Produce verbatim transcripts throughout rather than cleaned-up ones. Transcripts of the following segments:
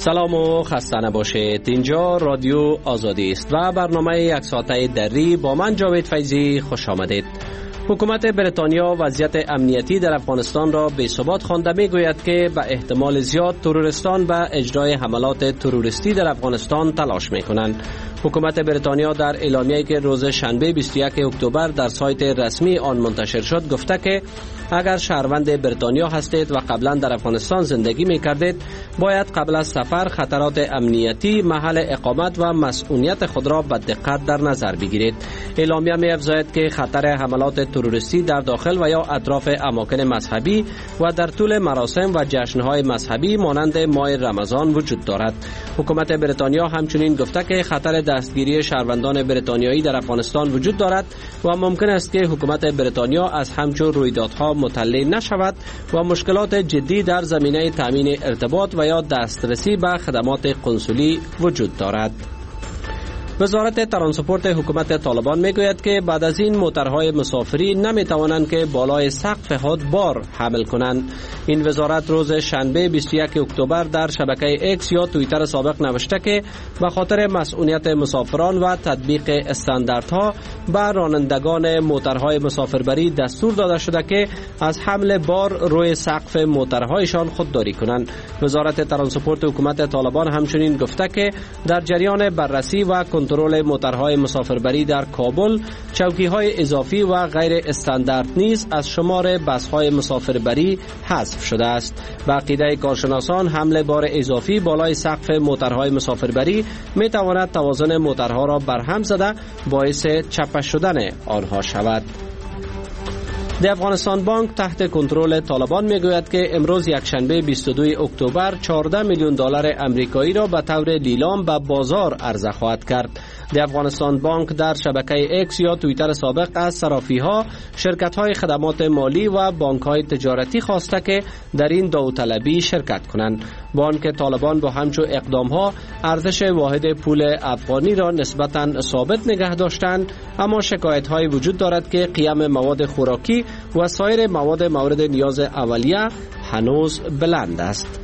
سلام و خسته نباشید. اینجا رادیو آزادی است و برنامه یک ساعته دری با من جاوید فیضی خوش آمدید. حکومت بریتانیا وضعیت امنیتی در افغانستان را بی ثبات خوانده میگوید که به احتمال زیاد تروریستان به اجرای حملات تروریستی در افغانستان تلاش میکنند. حکومت بریتانیا در اعلامیه‌ای که روز شنبه بیست و یک اکتبر در سایت رسمی آن منتشر شد گفته که اگر شهروند بریتانیا هستید و قبلا در افغانستان زندگی میکردید باید قبل از سفر خطرات امنیتی، محل اقامت و مسئولیت خود را به دقت در نظر بگیرید. اعلامیه می‌افزاید که خطر حملات تروریستی در داخل و یا اطراف اماکن مذهبی و در طول مراسم و جشن‌های مذهبی مانند ماه رمضان وجود دارد. حکومت بریتانیا همچنین گفته که خطر دستگیری شهروندان بریتانیایی در افغانستان وجود دارد و ممکن است که حکومت بریتانیا از همچون رویدادها مطلع نشود و مشکلات جدی در زمینه تامین ارتباط و یا دسترسی به خدمات قنسولی وجود دارد. وزارت ترانسپورت حکومت طالبان میگوید که بعد از این موترهای مسافری نمیتوانند که بالای سقف حد بار حمل کنند. این وزارت روز شنبه بیست و یک اکتبر در شبکه اکس یا توییتر سابق نوشته که به خاطر مسئولیت مسافران و تطبیق استانداردها به رانندگان موترهای مسافربری دستور داده شده که از حمل بار روی سقف موترهایشان خودداری کنند. وزارت ترانسپورت حکومت طالبان همچنین گفته که در جریان بررسی و کنترل موترهای مسافربری در کابل چوکی‌های اضافی و غیر استاندارد نیز از شمار بس‌های مسافربری حذف شده است. به عقیده کارشناسان حمل بار اضافی بالای سقف موترهای مسافربری می‌تواند توازن موترها را برهم زده باعث چپه شدن آنها شود. د افغانستان بانک تحت کنترل طالبان میگوید که امروز یکشنبه بیست و دو اکتبر چهارده میلیون دلار امریکایی را به طور لیلام به بازار عرضه خواهد کرد. د افغانستان بانک در شبکه اکس یا توییتر سابق از صرافی‌ها، شرکت‌های خدمات مالی و بانک‌های تجارتی خواسته که در این داوطلبی شرکت کنند. بانک طالبان با همچون اقدام‌ها ارزش واحد پول افغانی را نسبتاً ثابت نگه داشتند، اما شکایت‌های وجود دارد که قیمت مواد خوراکی و سایر مواد مورد نیاز اولیه هنوز بلند است.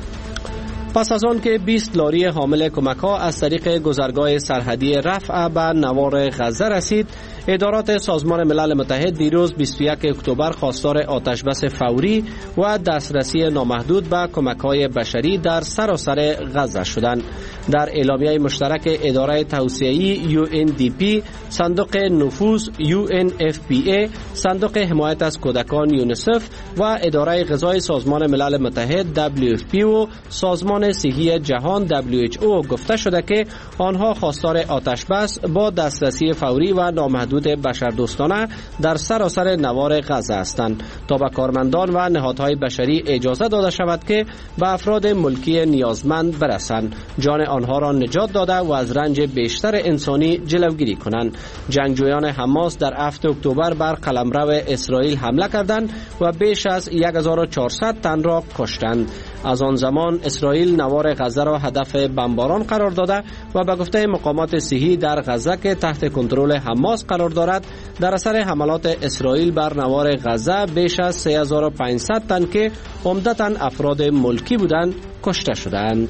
پس از آن که بیست لاری حامل کمک‌ها از طریق گذرگاه سرحدی رفح به نوار غزه رسید، ادارات سازمان ملل متحد دیروز بیست و یک اکتبر خواستار آتش بس فوری و دسترسی نامحدود به کمک‌های بشری در سراسر غزه شدند. در اعلامیه مشترک اداره توسعه‌ای یو ان دی پی، صندوق نفوذ یو ان اف پی ای، صندوق حمایت از کودکان یونیسف و اداره غذای سازمان ملل متحد دبلیو اف پی و سازمان صحی جهان دبلیو اچ او گفته شده که آنها خواستار آتش بس با دسترسی فوری و نامحدود بشردوستانه در سراسر نوار غزه هستند تا به کارمندان و نهادهای بشری اجازه داده شود که به افراد ملکی نیازمند برسند، جان آنها را نجات داده و از رنج بیشتر انسانی جلوگیری کنند. جنگجویان حماس در هفتم اکتبر بر قلمرو اسرائیل حمله کردند و بیش از هزار و چهارصد تن را کشتند. از آن زمان اسرائیل نوار غزه را هدف بمباران قرار داده و به گفته مقامات صحی در غزه که تحت کنترل حماس قرار دارد، در اثر حملات اسرائیل بر نوار غزه بیش از سه هزار و پانصد تن که عمدتاً افراد ملکی بودند کشته شدند.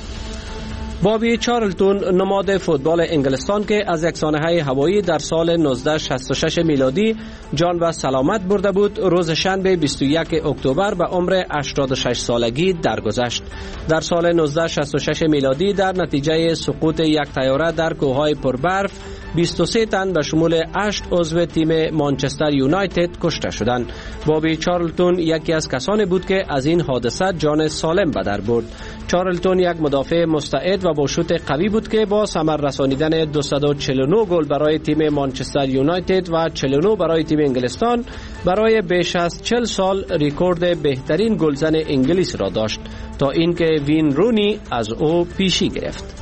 بابی چارلتون نماد فوتبال انگلستان که از یک سانحه هوایی در سال نوزده شصت و شش میلادی جان و سلامت برده بود، روز شنبه بیست و یک اکتبر به عمر هشتاد و شش سالگی درگذشت. در سال نوزده شصت و شش میلادی در نتیجه سقوط یک طیاره در کوههای پربرف بیست و سه تن به شمول هشت عضو تیم مانچستر یونایتد کشته شدند. بابی چارلتون یکی از کسانی بود که از این حادثه جان سالم به در برد. چارلتون یک مدافع مستعد و با شوت قوی بود که با ثمر رسانیدن دویست و چهل و نه گل برای تیم مانچستر یونایتد و چهل و نه برای تیم انگلستان برای بیش از چهل سال رکورد بهترین گلزن انگلیس را داشت تا اینکه وین رونی از او پیشی گرفت.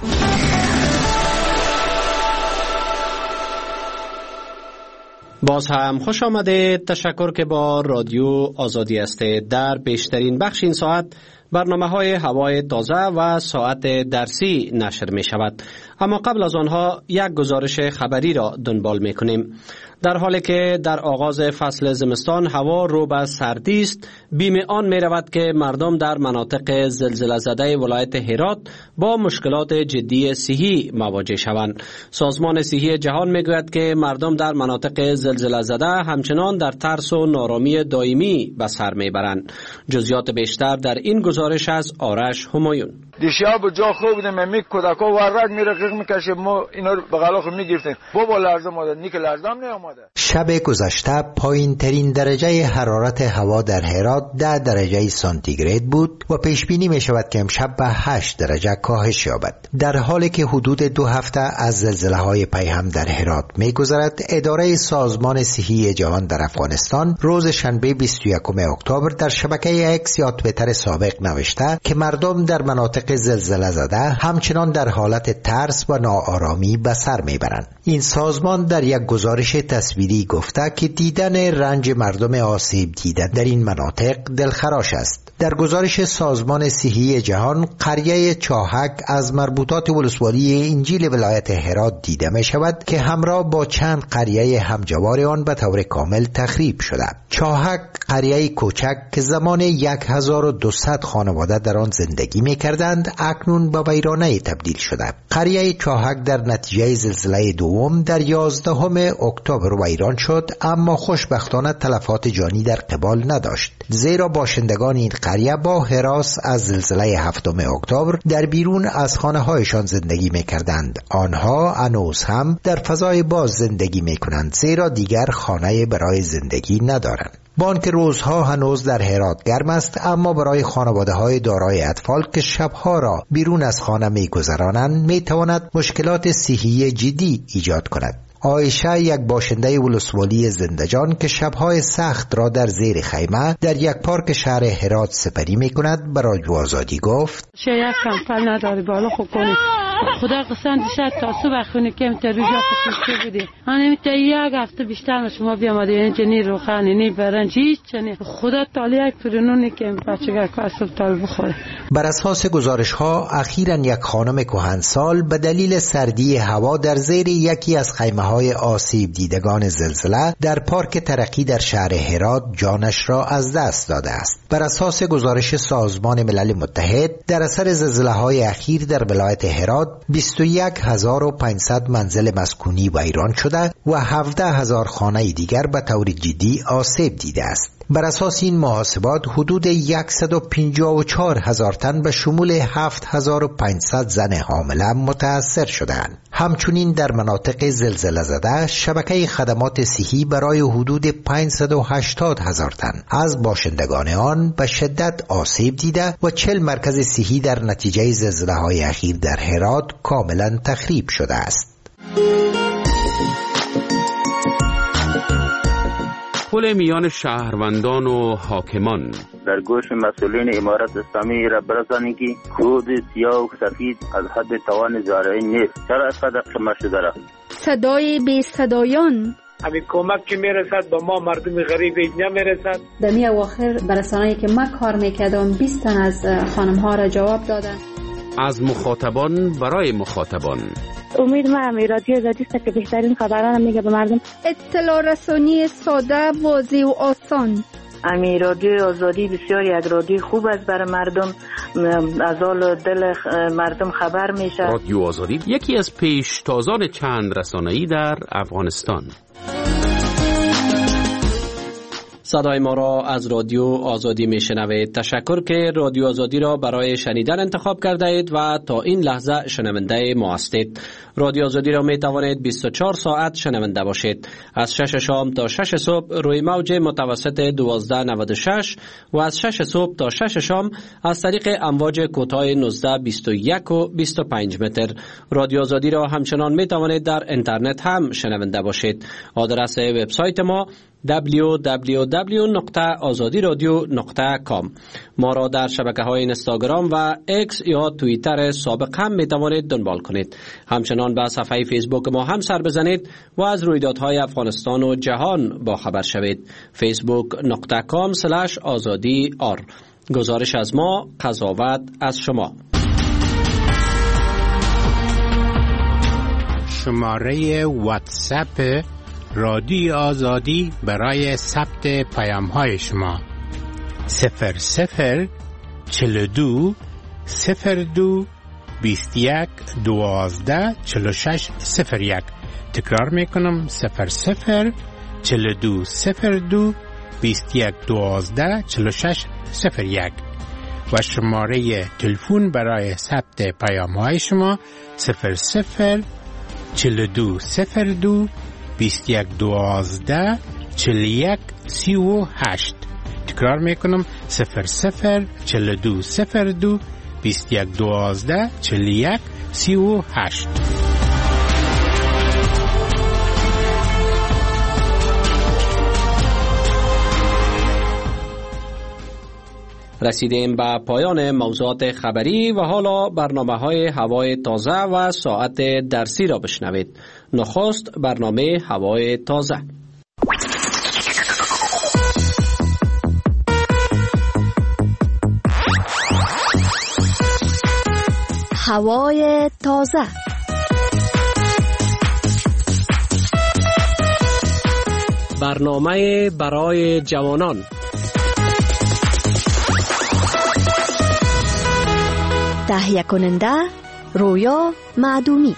باز هم خوش آمده. تشکر که با رادیو آزادی هستید. در بیشترین بخش این ساعت برنامه های هوای تازه و ساعت درسی نشر می شود. اما قبل از آنها یک گزارش خبری را دنبال می کنیم. در حالی که در آغاز فصل زمستان هوا رو به سردی است، بیم آن می رود که مردم در مناطق زلزله زده ولایت هرات با مشکلات جدی صحی مواجه شوند. سازمان صحی جهان می گوید که مردم در مناطق زلزله زده همچنان در ترس و نارامی دائمی به سر می برند. جزئیات بیشتر در این گزارش از آرش همایون. دیشب جا خوب بودیم، می کودکا ورق می رقیق میکشه، ما اینا رو به غلاخ میگرفتیم. بابا لرزه ماده نیک لرزه هم نیامده. شب گذشته پایین ترین درجه حرارت هوا در هرات ده درجه سانتیگراد بود و پیش بینی می شود که امشب به هشت درجه کاهش یابد. در حالی که حدود دو هفته از زلزله های پیهم در هرات می گذرد، اداره سازمان صحی جهان در افغانستان روز شنبه بیست و یکم اکتبر در شبکه اکس یا توییتر سابق نوشته که مردم در مناطق زلزله زده همچنان در حالت ترس و ناآرامی به سر میبرند. این سازمان در یک گزارش تصویری گفته که دیدن رنج مردم آسیب دیده در این مناطق دلخراش است. در گزارش سازمان صحی جهان، قریه چاهک از مربوطات ولسوالی انجیل ولایت هرات دیده می شود که همراه با چند قریه همجوار آن به طور کامل تخریب شده. چاهک قریه کوچک که زمان هزار و دویست خانواده در آن زندگی می کردند اکنون به ویرانه تبدیل شده. قریه چاهک در نتیجه زلزله دوم در یازدهم اکتبر ویران شد، اما خوشبختانه تلفات جانی در قبال نداشت، زیرا باشندگان این قریه با هراس از زلزله هفتم اکتبر در بیرون از خانه هایشان زندگی می کردند. آنها هنوز هم در فضای باز زندگی می کنند، زیرا دیگر خانه برای زندگی ندارند. با آنکه روزها هنوز در هرات گرم است، اما برای خانواده های دارای اطفال که شبها را بیرون از خانه می گذرانند می تواند مشکلات صحی جدی ایجاد کند. عایشه، یک باشنده ولسوالی زندجان که شبهای سخت را در زیر خیمه در یک پارک شهر هرات سپری می کند، به رادیو آزادی گفت: شاید کمپل نداری بالا خوب کنی خدا قسم دیشب تا صبح خونه که امتروجا خودشته بودی همین تا یک هفته بیشتر ما شما بیامده این جنی رو خانی نی برنج هیچ چنی خدا تعالی یک پرنونی که بچگاه که اصلا تال بخوره. بر اساس گزارش ها اخیراً یک خانم کهنسال به دلیل سردی هوا در زیر یکی از خیمه های آسیب دیدگان زلزله در پارک ترقی در شهر هرات جانش را از دست داده است. بر اساس گزارش سازمان ملل متحد در اثر زلزله های اخیر در ولایت هرات بیست و یک هزار و پانصد منزل مسکونی ویران شده و هفده هزار خانه دیگر به طور جدی آسیب دیده است. بر اساس این محاسبات حدود صد و پنجاه و چهار هزار تن به شمول هفت هزار و پانصد زن حامله متاثر شدند. همچنین در مناطق زلزله زده شبکه خدمات صحی برای حدود پانصد و هشتاد هزار تن از باشندگان آن به شدت آسیب دیده و چهل مرکز صحی در نتیجه زلزله های اخیر در هرات کاملا تخریب شده است. پل میان شهروندان و حاکمان در گوش مسئولین امارت اسلامی را برسانید که کود سیاه و سفید از حد توان زارعین نیست. چرا اینقدر قمه شده را؟ صدای بی صدایان همین کمک که میرسد به ما مردم غریب نمیرسد. در می اواخر برسانه‌ای که من کار میکردم بیست تن از خانم ها را جواب دادن. از مخاطبان برای مخاطبان. امید ما هم رادیو آزادی است که بهترین خبران میگه به مردم. اطلاع رسانی ساده، واضح و آسان. امی رادیو آزادی بسیار یک رادیو خوب است برای مردم، از حال دل مردم خبر میشه. رادیو آزادی یکی از پیشتازان چند رسانه‌ای در افغانستان. صدای ما را از رادیو آزادی میشنوید. تشکر که رادیو آزادی را برای شنیدن انتخاب کرده اید و تا این لحظه شنونده ما هستید. رادیو آزادی را می توانید بیست و چهار ساعت شنونده باشید. از شش شام تا شش صبح روی موج متوسط دوازده نود و شش و از شش صبح تا شش شام از طریق امواج کوتاه نوزده بیست و یک و بیست و پنج متر. رادیو آزادی را همچنان می توانید در اینترنت هم شنونده باشید. آدرس وبسایت ما دبلیو دبلیو دبلیو نقطه آزادی رادیو نقطه کام. ما را در شبکه‌های اینستاگرام و ایکس یا توییتر سابق هم می توانید دنبال کنید. همچنان به صفحه فیسبوک ما هم سر بزنید و از رویدادهای افغانستان و جهان با خبر شوید. فیسبوک نقطه کام سلش آزادی آر. گزارش از ما، قضاوت از شما. شماره واتساپ رادیو آزادی برای ثبت پیام های شما صفر صفر چهل و دو صفر دو بیست و یک دوازده چهل و شش صفر یک. تکرار میکنم صفر صفر چهل و دو صفر دو بیست و یک دوازده چهل و شش صفر یک و شماره تلفن برای ثبت پیام های شما صفر صفر چهل و دو صفر دو بیست و یک دوازده چهل و یک سی و هشت. تکرار میکنم صفر صفر چهل و دو صفر دو بیست و یک دوازده چهل و یک سی و هشت. رسیدیم به پایان موضوعات خبری و حالا برنامه های هوای تازه و ساعت درسی را بشنوید. نخست برنامه هوای تازه. هوای تازه. برنامه برای جوانان. تهیه کننده رویا معدومی.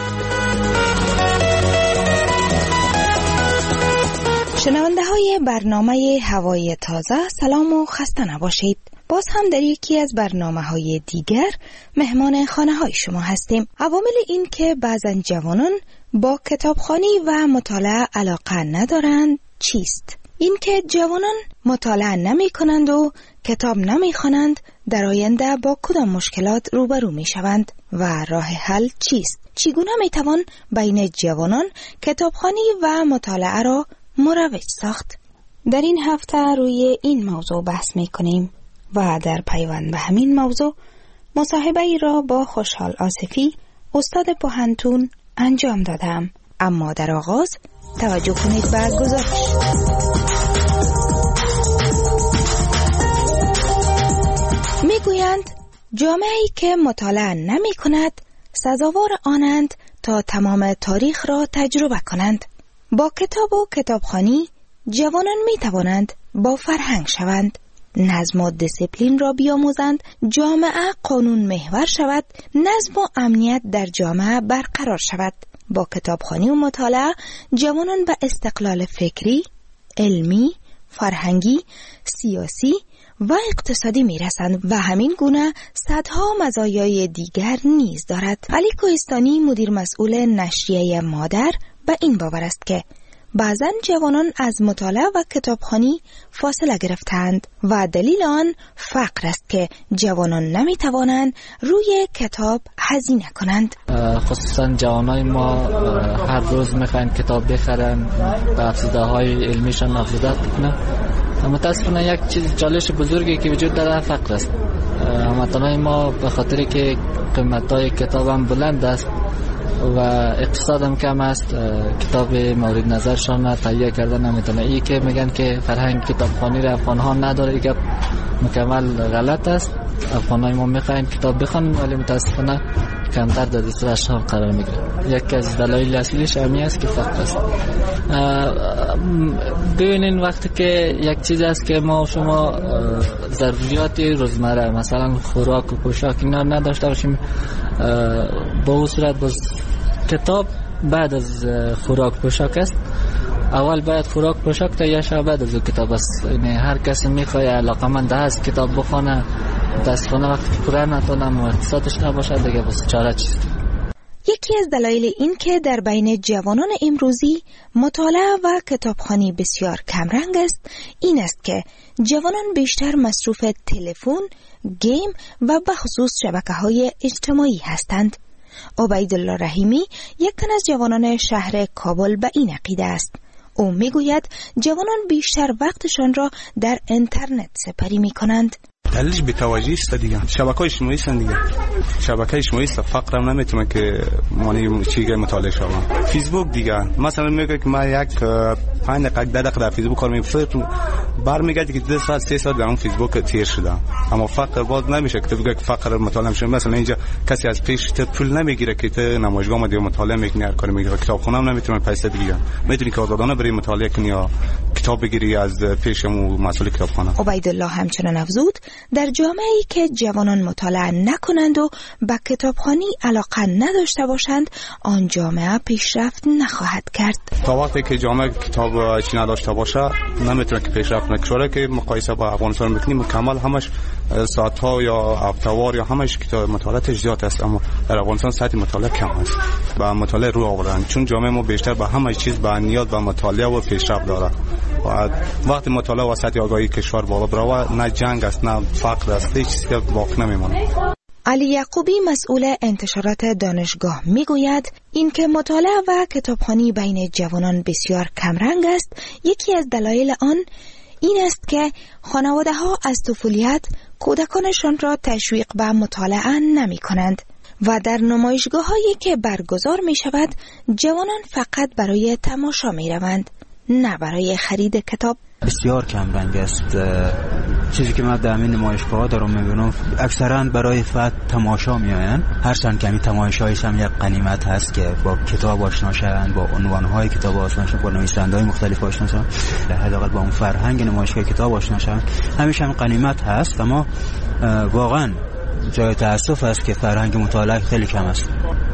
شنونده های برنامه هوای تازه، سلام و خسته نباشید. باز هم در یکی از برنامه های دیگر مهمان خانه های شما هستیم. عوامل این که بعضن جوانان با کتابخوانی و مطالعه علاقه ندارند چیست؟ این که جوانان مطالعه نمی کنند و کتاب نمی خوانند در آینده با کدام مشکلات روبرو می شوند و راه حل چیست؟ چگونه می توان بین جوانان کتابخوانی و مطالعه را مروج ساخت؟ در این هفته روی این موضوع بحث می کنیم و در پیوند به همین موضوع مصاحبه ای را با خوشحال آصفی استاد پوهنتون انجام دادم. اما در آغاز توجه کنید به گزارش. می گویند جامعه‌ای که مطالعه نمی کند سزاوار آنند تا تمام تاریخ را تجربه کنند. با کتاب و کتابخوانی جوانان می توانند با فرهنگ شوند، نظم و دیسیپلین را بیاموزند، جامعه قانون محور شود، نظم و امنیت در جامعه برقرار شود. با کتابخوانی و مطالعه جوانان به استقلال فکری، علمی، فرهنگی، سیاسی و اقتصادی می رسند و همین گونه صدها مزایای دیگر نیز دارد. علی کوهستانی مدیر مسئول نشریه مادر به این باور است که بعضن جوانان از مطالعه و کتابخوانی فاصله گرفتند و دلیل آن فقر است که جوانان نمی توانند روی کتاب هزینه کنند. خصوصا جوانای ما هر روز میخواین کتاب بخرن، به افزوده های علمیشان افزوده بکنن. متاسفانه یک چیز چالش بزرگی که وجود داره فقر است. هموطنان ما به خاطر که قیمت‌های کتاب هم بلند است و اقتصاد هم کم است، کتاب مورد نظرشان تهیه کردن نمیتونه. ای که میگن که فرهنگ کتابخوانی را افغان ها نداره، یک مکمل غلط است. افغان های ما میخواین کتاب بخوان ولی متاسفانه کمتر در دسترسشان قرار میگیره. یکی از دلایل اصلیش همین است که فقر است. ببینین وقتی که یک چیز است که ما شما ضروریات روزمره مثلا خوراک و پوشاک اینا نداشته باشیم، با اون صورت باز کتاب بعد از خوراک پوشاک است. اول باید خوراک پوشاک تهیه شود، بعد از کتاب است. یعنی هر کسی میخواد علاقه‌مند است کتاب بخونه، متاسفانه وقتی پوره نتونم و اقتصادش نباشه دیگه بس چاره چیست. یکی از دلایل این که در بین جوانان امروزی مطالعه و کتابخوانی بسیار کمرنگ است این است که جوانان بیشتر مصروف تلفن، گیم و به خصوص شبکه‌های اجتماعی هستند. عبیدالله رحیمی یک تن از جوانان شهر کابل به این عقیده است. او میگوید جوانان بیشتر وقتشان را در اینترنت سپری می کنند. دلیلش بی‌توجهی است دیگه. شبکه‌های اجتماعی است دیگه. شبکه اجتماعی است، فقط هم نمیتونه که معنی چیزی مطالعه شوم. فیسبوک دیگه مثلا میگه که ما یک پنج دقیقه ده دقیقه در فیسبوک کار می‌کنم، برمیگردی که دو ساعت سه ساعت در اون فیسبوک تیر شده. اما فقط باز نمیشه که بگه که فقط مطالعه میشه. مثلا اینجا کسی از پیش تو پول نمیگیره که تو نمایشگاه ما دیگه مطالعه میکنی، هر کاری میگیره. کتابخونه هم نمیتونه پیسه بگیره. میتونی که آزادانه بری مطالعه کنی یا کتاب بگیری از پیشمو مسئول کتابخانه. عبیدالله همچنان افزود در جامعه‌ای که جوانان مطالعه نکنند و به کتابخوانی علاقه نداشته باشند، آن جامعه پیشرفت نخواهد کرد. تا وقتی که جامعه کتاب چی نداشته باشه نمیتونه که پیشرفت نکنه. که مقایسه با افغانستان میکنیم مکمل همش ساعت ها یا هفته‌وار یا همش کتاب مطالعه زیاد است، اما در افغانستان ساعت مطالعه کم است. با مطالعه رو آوردن چون جامعه ما بیشتر به همه چیز به نیاز به مطالعه و پیشرفت داره. و وقتی مطالعه و سطح آگاهی کشور بالا بره، نه جنگ است نه فقر است، هیچ چیزی باقی نمیمونه. علی یعقوبی مسئول انتشارات دانشگاه میگوید اینکه مطالعه و کتابخوانی بین جوانان بسیار کمرنگ است، یکی از دلایل آن این است که خانواده ها از طفولیت کودکانشان را تشویق به مطالعه نمی کنند و در نمایشگاه هایی که برگزار می شود جوانان فقط برای تماشا می روند، نه برای خرید کتاب. بسیار کم رنگ است. چیزی که من در این نمایشگاه ها دارم میبینم اکثرا برای فقط تماشا میآیند، هرچند که این تماشایش هم یک غنیمت هست که با کتاب آشنا شوند، با عنوانهای کتاب آشنا شوند، با نویسنده‌های مختلف آشنا شوند، حداقل با اون فرهنگ نمایشگاه کتاب آشنا شوند، همیشه هم غنیمت هست. اما واقعا جای تأسف است که فرهنگ مطالعه خیلی کم است،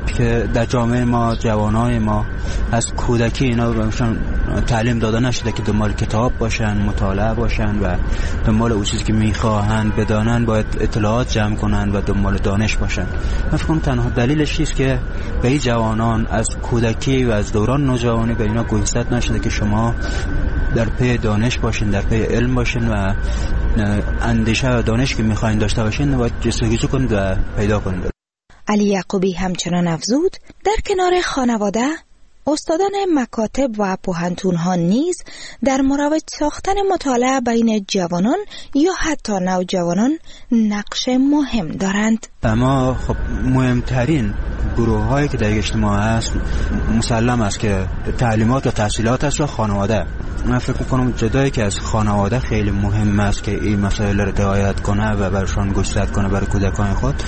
که در جامعه ما جوانای ما از کودکی اینا بهشون تعلیم داده نشده که دنبال کتاب باشن، مطالعه باشن و دنبال اون چیزی که میخواهند بدانن باید اطلاعات جمع کنن و دنبال دانش باشن. من فکر کنم تنها دلیلش چیست که به این جوانان از کودکی و از دوران نوجوانی به اینا گوشزد نشده که شما در پی دانش باشین، در پی علم باشین و اندیشه و دانش که میخواین داشته باشین باید جستجو کنید و پیدا کنید. علی یعقوبی همچنان افزود در کنار خانواده، استادان مکاتب و پوهنتون‌ها نیز در مروج ساختن مطالعه بین جوانان یا حتی نوجوانان نقش مهم دارند. اما خب مهمترین گروه هایی که در اجتماع هست مسلم است که تعلیمات و تحصیلات است و خانواده. من فکر می‌کنم جدایی که از خانواده خیلی مهم است که این مسائل را رعایت کنه و برشان گوشزد کنه برای کودکان خود.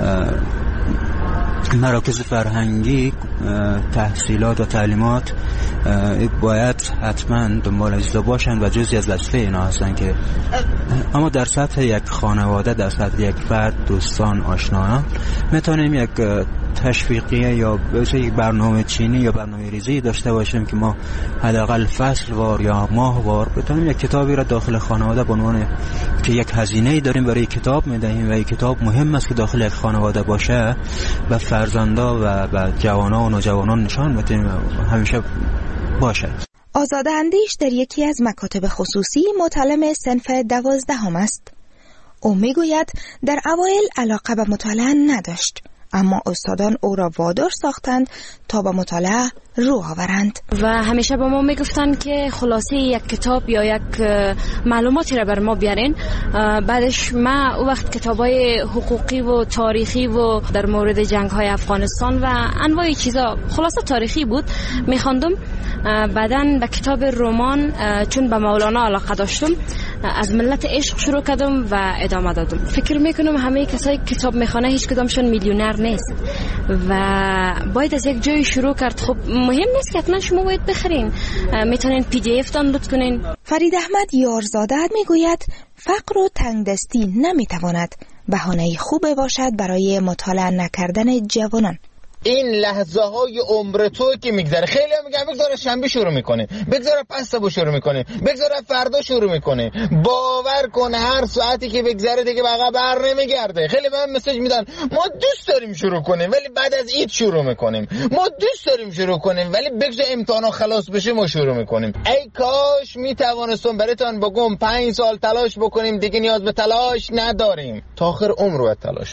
مراکز فرهنگی، تحصیلات و تعلیمات باید حتما دنبال اجزا باشن و جزئی از وظیفه اینا هستن که اما در سطح یک خانواده، در سطح یک فرد، دوستان، آشنایان میتونیم یک تشویقیه یا یک برنامه چینی یا برنامه ریزی داشته باشیم که ما حداقل فصل وار یا ماه وار بتونیم یک کتابی را داخل خانواده به عنوان که یک هزینه‌ای داریم برای کتاب میدهیم و این کتاب مهم است که داخل یک خانواده باشه و فرزندا و و جوانان و نوجوانان نشان بدیم همیشه باشه. آزاده اندیش در یکی از مکاتب خصوصی متعلم صنف دوازدهم است. او میگوید در اوایل علاقه به مطالعه نداشت، اما استادان او را وادار ساختند تا به مطالعه رو آورند و همیشه با ما میگفتن که خلاصه یک کتاب یا یک معلوماتی را بر ما بیارین. بعدش ما او وقت کتابای حقوقی و تاریخی و در مورد جنگ های افغانستان و انواع چیزا خلاصه تاریخی بود میخواندم. بعدن به کتاب رمان چون به مولانا علاقه داشتم از ملت عشق شروع کردم و ادامه دادم. فکر میکنم همه کسایی کتاب میخوانه هیچ کدامشون میلیونر نیست و باید از یک جای شروع کرد. خب مهم نیست که حتما شما باید بخرین، میتونین پی دی اف دانلود کنین. فرید احمد یارزاده میگوید فقر و تنگدستی نمیتواند بهانه خوبه باشد برای مطالعه نکردن جوانان. این لحظه های عمر تو که میگذره، خیلی هم میگن بگذاره شنبه شروع میکنه، بگذاره پس صبح شروع میکنه، بگذاره فردا شروع میکنه. باور کن هر ساعتی که بگذره دیگه بقا بر نمیگرده. خیلی به من مسیج میدن ما دوست داریم شروع کنیم ولی بعد از عید شروع میکنیم، ما دوست داریم شروع کنیم ولی بگذار امتحانا خلاص بشه ما شروع میکنیم. ای کاش میتوانستم براتون بگم پنج سال تلاش بکنیم دیگه نیاز به تلاش نداریم، تا آخر عمر باید تلاش.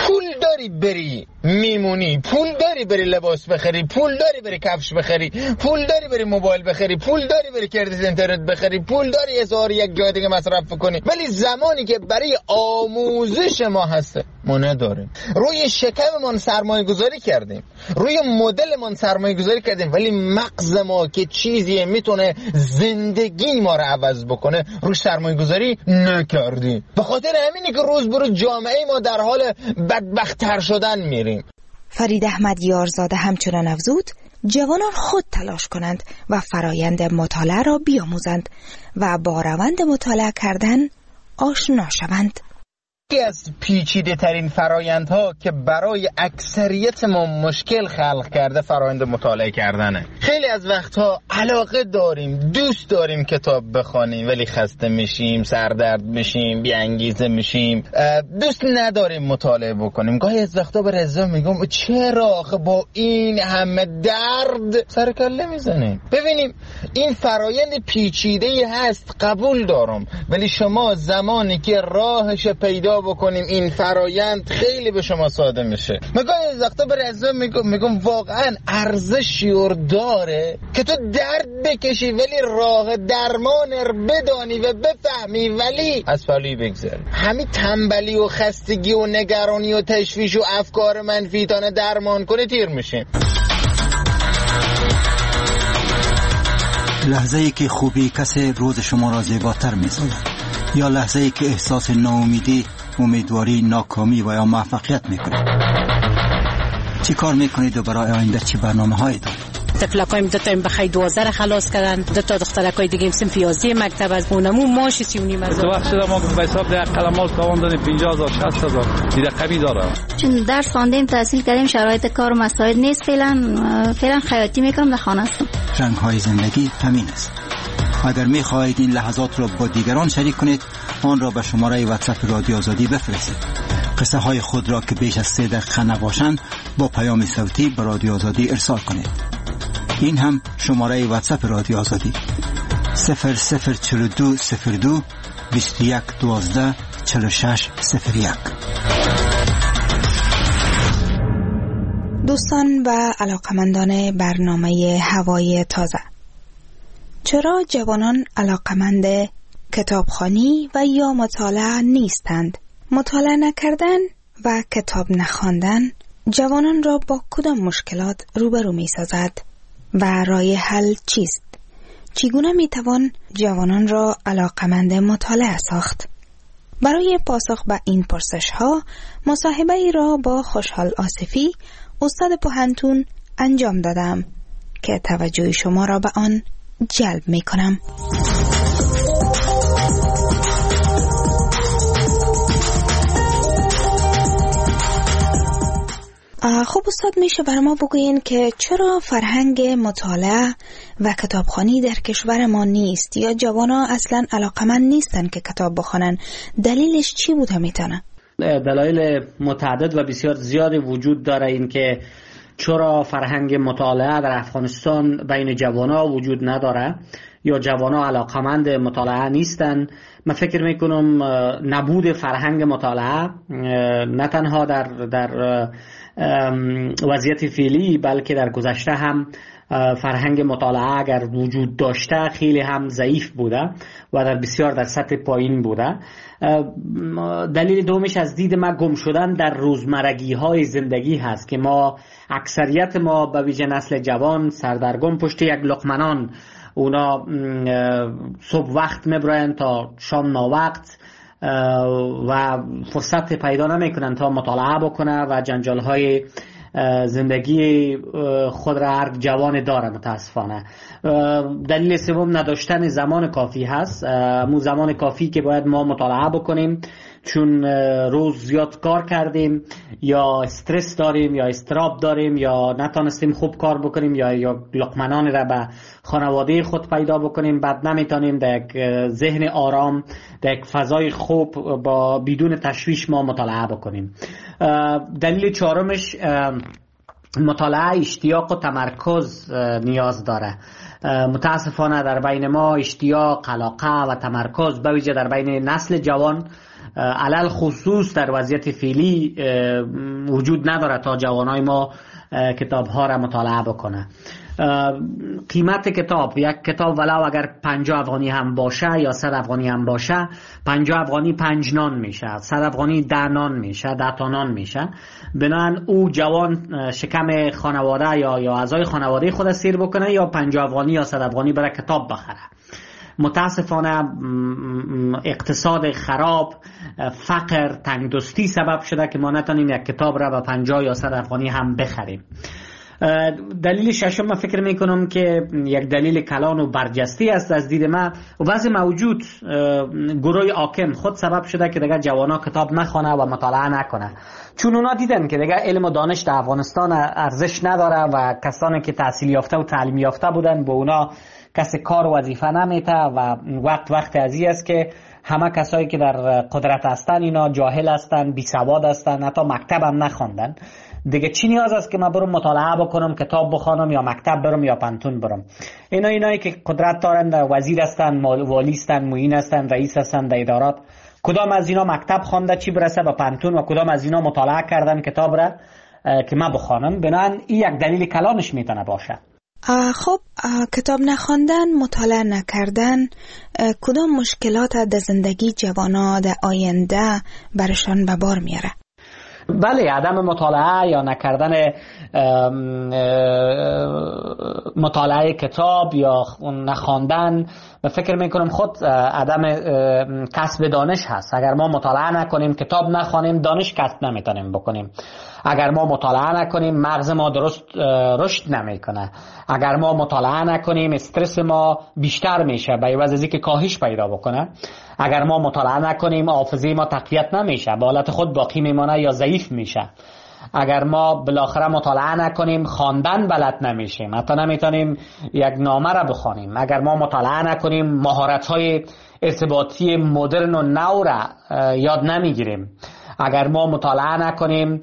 پول داری بری میمونی، پول داری بری لباس بخری، پول داری بری کفش بخری، پول داری بری موبایل بخری، پول داری بری کردیت اینترنت بخری، پول داری هزار یک جای دیگه مصرف کنی. ولی زمانی که برای آموزش ما هسته ما نداریم. روی شکممون سرمایه گذاری کردیم، روی مدلمون سرمایه گذاری کردیم، ولی مغز ما که چیزی میتونه زندگی ما رو عوض بکنه روش سرمایه گذاری نکردیم. به خاطر همینه که روز به روز جامعه ما در حال بدبخت‌تر شدن میریم. فرید احمد یارزاده همچنان افزود جوانان خود تلاش کنند و فرایند مطالعه را بیاموزند و با روند مطالعه کردن آشنا شوند. یکی از پیچیده ترین فرایندها که برای اکثریت ما مشکل خلق کرده فرایند مطالعه کردنه. خیلی از وقتها علاقه داریم، دوست داریم کتاب بخونیم، ولی خسته میشیم، سردرد میشیم، بی انگیزه میشیم، دوست نداریم مطالعه بکنیم. گاهی از وقتا به رضا میگم چرا آخه با این همه درد سر کله میزنیم؟ ببینیم این فرایند پیچیده هست، قبول دارم، ولی شما زمانی که راهش پیدا بکنیم این فرایند خیلی به شما ساده میشه. مگه از وقتا به رضا میگم میگم واقعا ارزشی داره که تو درد بکشی ولی راه درمان رو بدانی و بفهمی ولی از پلوی بگذاری. همین تنبلی و خستگی و نگرانی و تشویش و افکار منفی تانه درمان کنه تیر میشین. لحظه ای که خوبی کسی روز شما را زیباتر می‌سازد، یا لحظه ای که احساس ناامیدی، امیدواری، ناکامی و یا موفقیت میکنید. چی کار میکنید و برای آینده چی برنامه هایی دارید؟ طفلکایم دو تا بخای دوازده را خلاص کردن، دو تا دخترکای دیگه هم صنف یازده مکتب از اونمو ماش سی و نیم هزار. تو وقت شده ما به حساب ده قلمال تاوان دادیم پنجاه هزار شصت هزار دیده قوی داره. چون درس خواندیم تحصیل کردیم شرایط کار و مساعد نیست، فعلا فعلا خیاطی میکنم در خانه هستم. رنگ های زندگی همین است. اگر میخواهید این لحظات را با دیگران شریک کنید آن را به شماره واتساپ رادیو آزادی بفرستید. قصه های خود را که بیش از سه دقیقه نباشند با پیام صوتی به رادیو آزادی ارسال کنید. این هم شماره واتساپ رادیو آزادی صفر صفر چهل و دو صفر دو بیست و یک دوازده چهل و شش صفر یک. دوستان و علاقمندان برنامه هوای تازه، چرا جوانان علاقمند کتابخوانی و یا مطالعه نیستند؟ مطالعه نکردن و کتاب نخواندن جوانان را با کدام مشکلات روبرو می سازد و راه حل چیست؟ چگونه می توان جوانان را علاقمند مطالعه ساخت؟ برای پاسخ به این پرسش ها مصاحبه ای را با خوشحال آصفی استاد پوهنتون انجام دادم که توجه شما را به آن جلب می کنم. خب استاد میشه برای ما بگوین که چرا فرهنگ مطالعه و کتابخوانی در کشور ما نیست یا جوانا اصلا علاقمند نیستن که کتاب بخونن؟ دلیلش چی بوده میتونه؟ دلایل متعدد و بسیار زیادی وجود داره این که چرا فرهنگ مطالعه در افغانستان بین جوانا وجود نداره یا جوانا علاقمند مطالعه نیستن. من فکر میکنم نبود فرهنگ مطالعه نه تنها در در وضعیت فعلی بلکه در گذشته هم فرهنگ مطالعه اگر وجود داشته خیلی هم ضعیف بوده و در بسیار در سطح پایین بوده. دلیل دومش از دید ما گم شدن در روزمرگی های زندگی هست که ما اکثریت ما به ویژه نسل جوان سردرگم پشت یک لقمنان، اونا صبح وقت میبراین تا شام ناوقت و فرصت پیدا نمیکنن تا مطالعه بکنه و جنجال های زندگی خود را هر جوان داره متاسفانه. دلیل سوم نداشتن زمان کافی هست، مو زمان کافی که باید ما مطالعه بکنیم چون روز زیاد کار کردیم یا استرس داریم یا استراب داریم یا نتونستیم خوب کار بکنیم یا یا لقمنان را به خانواده خود پیدا بکنیم، بعد نمیتونیم در یک ذهن آرام در یک فضای خوب با بدون تشویش ما مطالعه بکنیم. دلیل چهارمش مطالعه اشتیاق و تمرکز نیاز داره. متاسفانه در بین ما اشتیاق، علاقه و تمرکز به ویژه در بین نسل جوان علل خصوص در وضعیت فعلی وجود نداره تا جوانای ما کتاب ها را مطالعه بکنه. قیمت کتاب، یک کتاب ولو اگر پنجاه افغانی هم باشه یا صد افغانی هم باشه، پنجاه افغانی پنج نان میشه، صد افغانی ده نان میشه، ده تا نان میشه. بنابراین او جوان شکم خانواده یا یا اعضای خانواده خود سیر بکنه یا پنجاه افغانی یا صد افغانی برای کتاب بخره. متاسفانه اقتصاد خراب، فقر، تنگدستی سبب شده که ما نتونیم یک کتاب را به پنجاه یا صد افغانی هم بخریم. دلیل ششم من فکر میکنم که یک دلیل کلان و برجسته است از دید من و وضع موجود گروه حاکم خود سبب شده که دیگه جوانا کتاب نخونه و مطالعه نکنه، چون اونا دیدن که دیگه علم و دانش در افغانستان ارزش نداره و کسانی که تحصیل یافته و تعلیم یافته بودن به اونا کسی کار و وظیفه نمیته و وقت وقت ازی است که همه کسایی که در قدرت هستن اینا جاهل هستن، بی سواد هستن، حتی مکتب هم نخوندن. دیگه چی نیاز است که من برم مطالعه بکنم، کتاب بخونم یا مکتب برم یا پانتون برم؟ اینا اینایی که قدرت دارن، وزیر هستن، والی هستن، معین هستن، رئیس هستن در ادارات، کدام از اینا مکتب خوانده چی برسه به پانتون و کدام از اینا مطالعه کردن کتاب را که من بخونم؟ بنابراین این یک دلیل کلانش میتونه باشه. خب کتاب نخواندن، مطالعه نکردن کدام مشکلات در زندگی جوانا در آینده برشان به بار میاره؟ بله، عدم مطالعه یا نکردن مطالعه کتاب یا نخواندن و فکر میکنم خود عدم کسب دانش هست. اگر ما مطالعه نکنیم، کتاب نخوانیم، دانش کسب نمیتونیم بکنیم. اگر ما مطالعه نکنیم، مغز ما درست رشد نمیکنه. اگر ما مطالعه نکنیم، استرس ما بیشتر میشه به عوض از اینکه کاهش پیدا بکنه. اگر ما مطالعه نکنیم، حافظه ما تقویت نمیشه، به حالت خود باقی میمانه یا ضعیف میشه. اگر ما بالاخره مطالعه نکنیم، خواندن بلد نمیشیم، حتی نمیتونیم یک نامه را بخوانیم. اگر ما مطالعه نکنیم، مهارت‌های ارتباطی مدرن و نو را یاد نمیگیریم. اگر ما مطالعه نکنیم،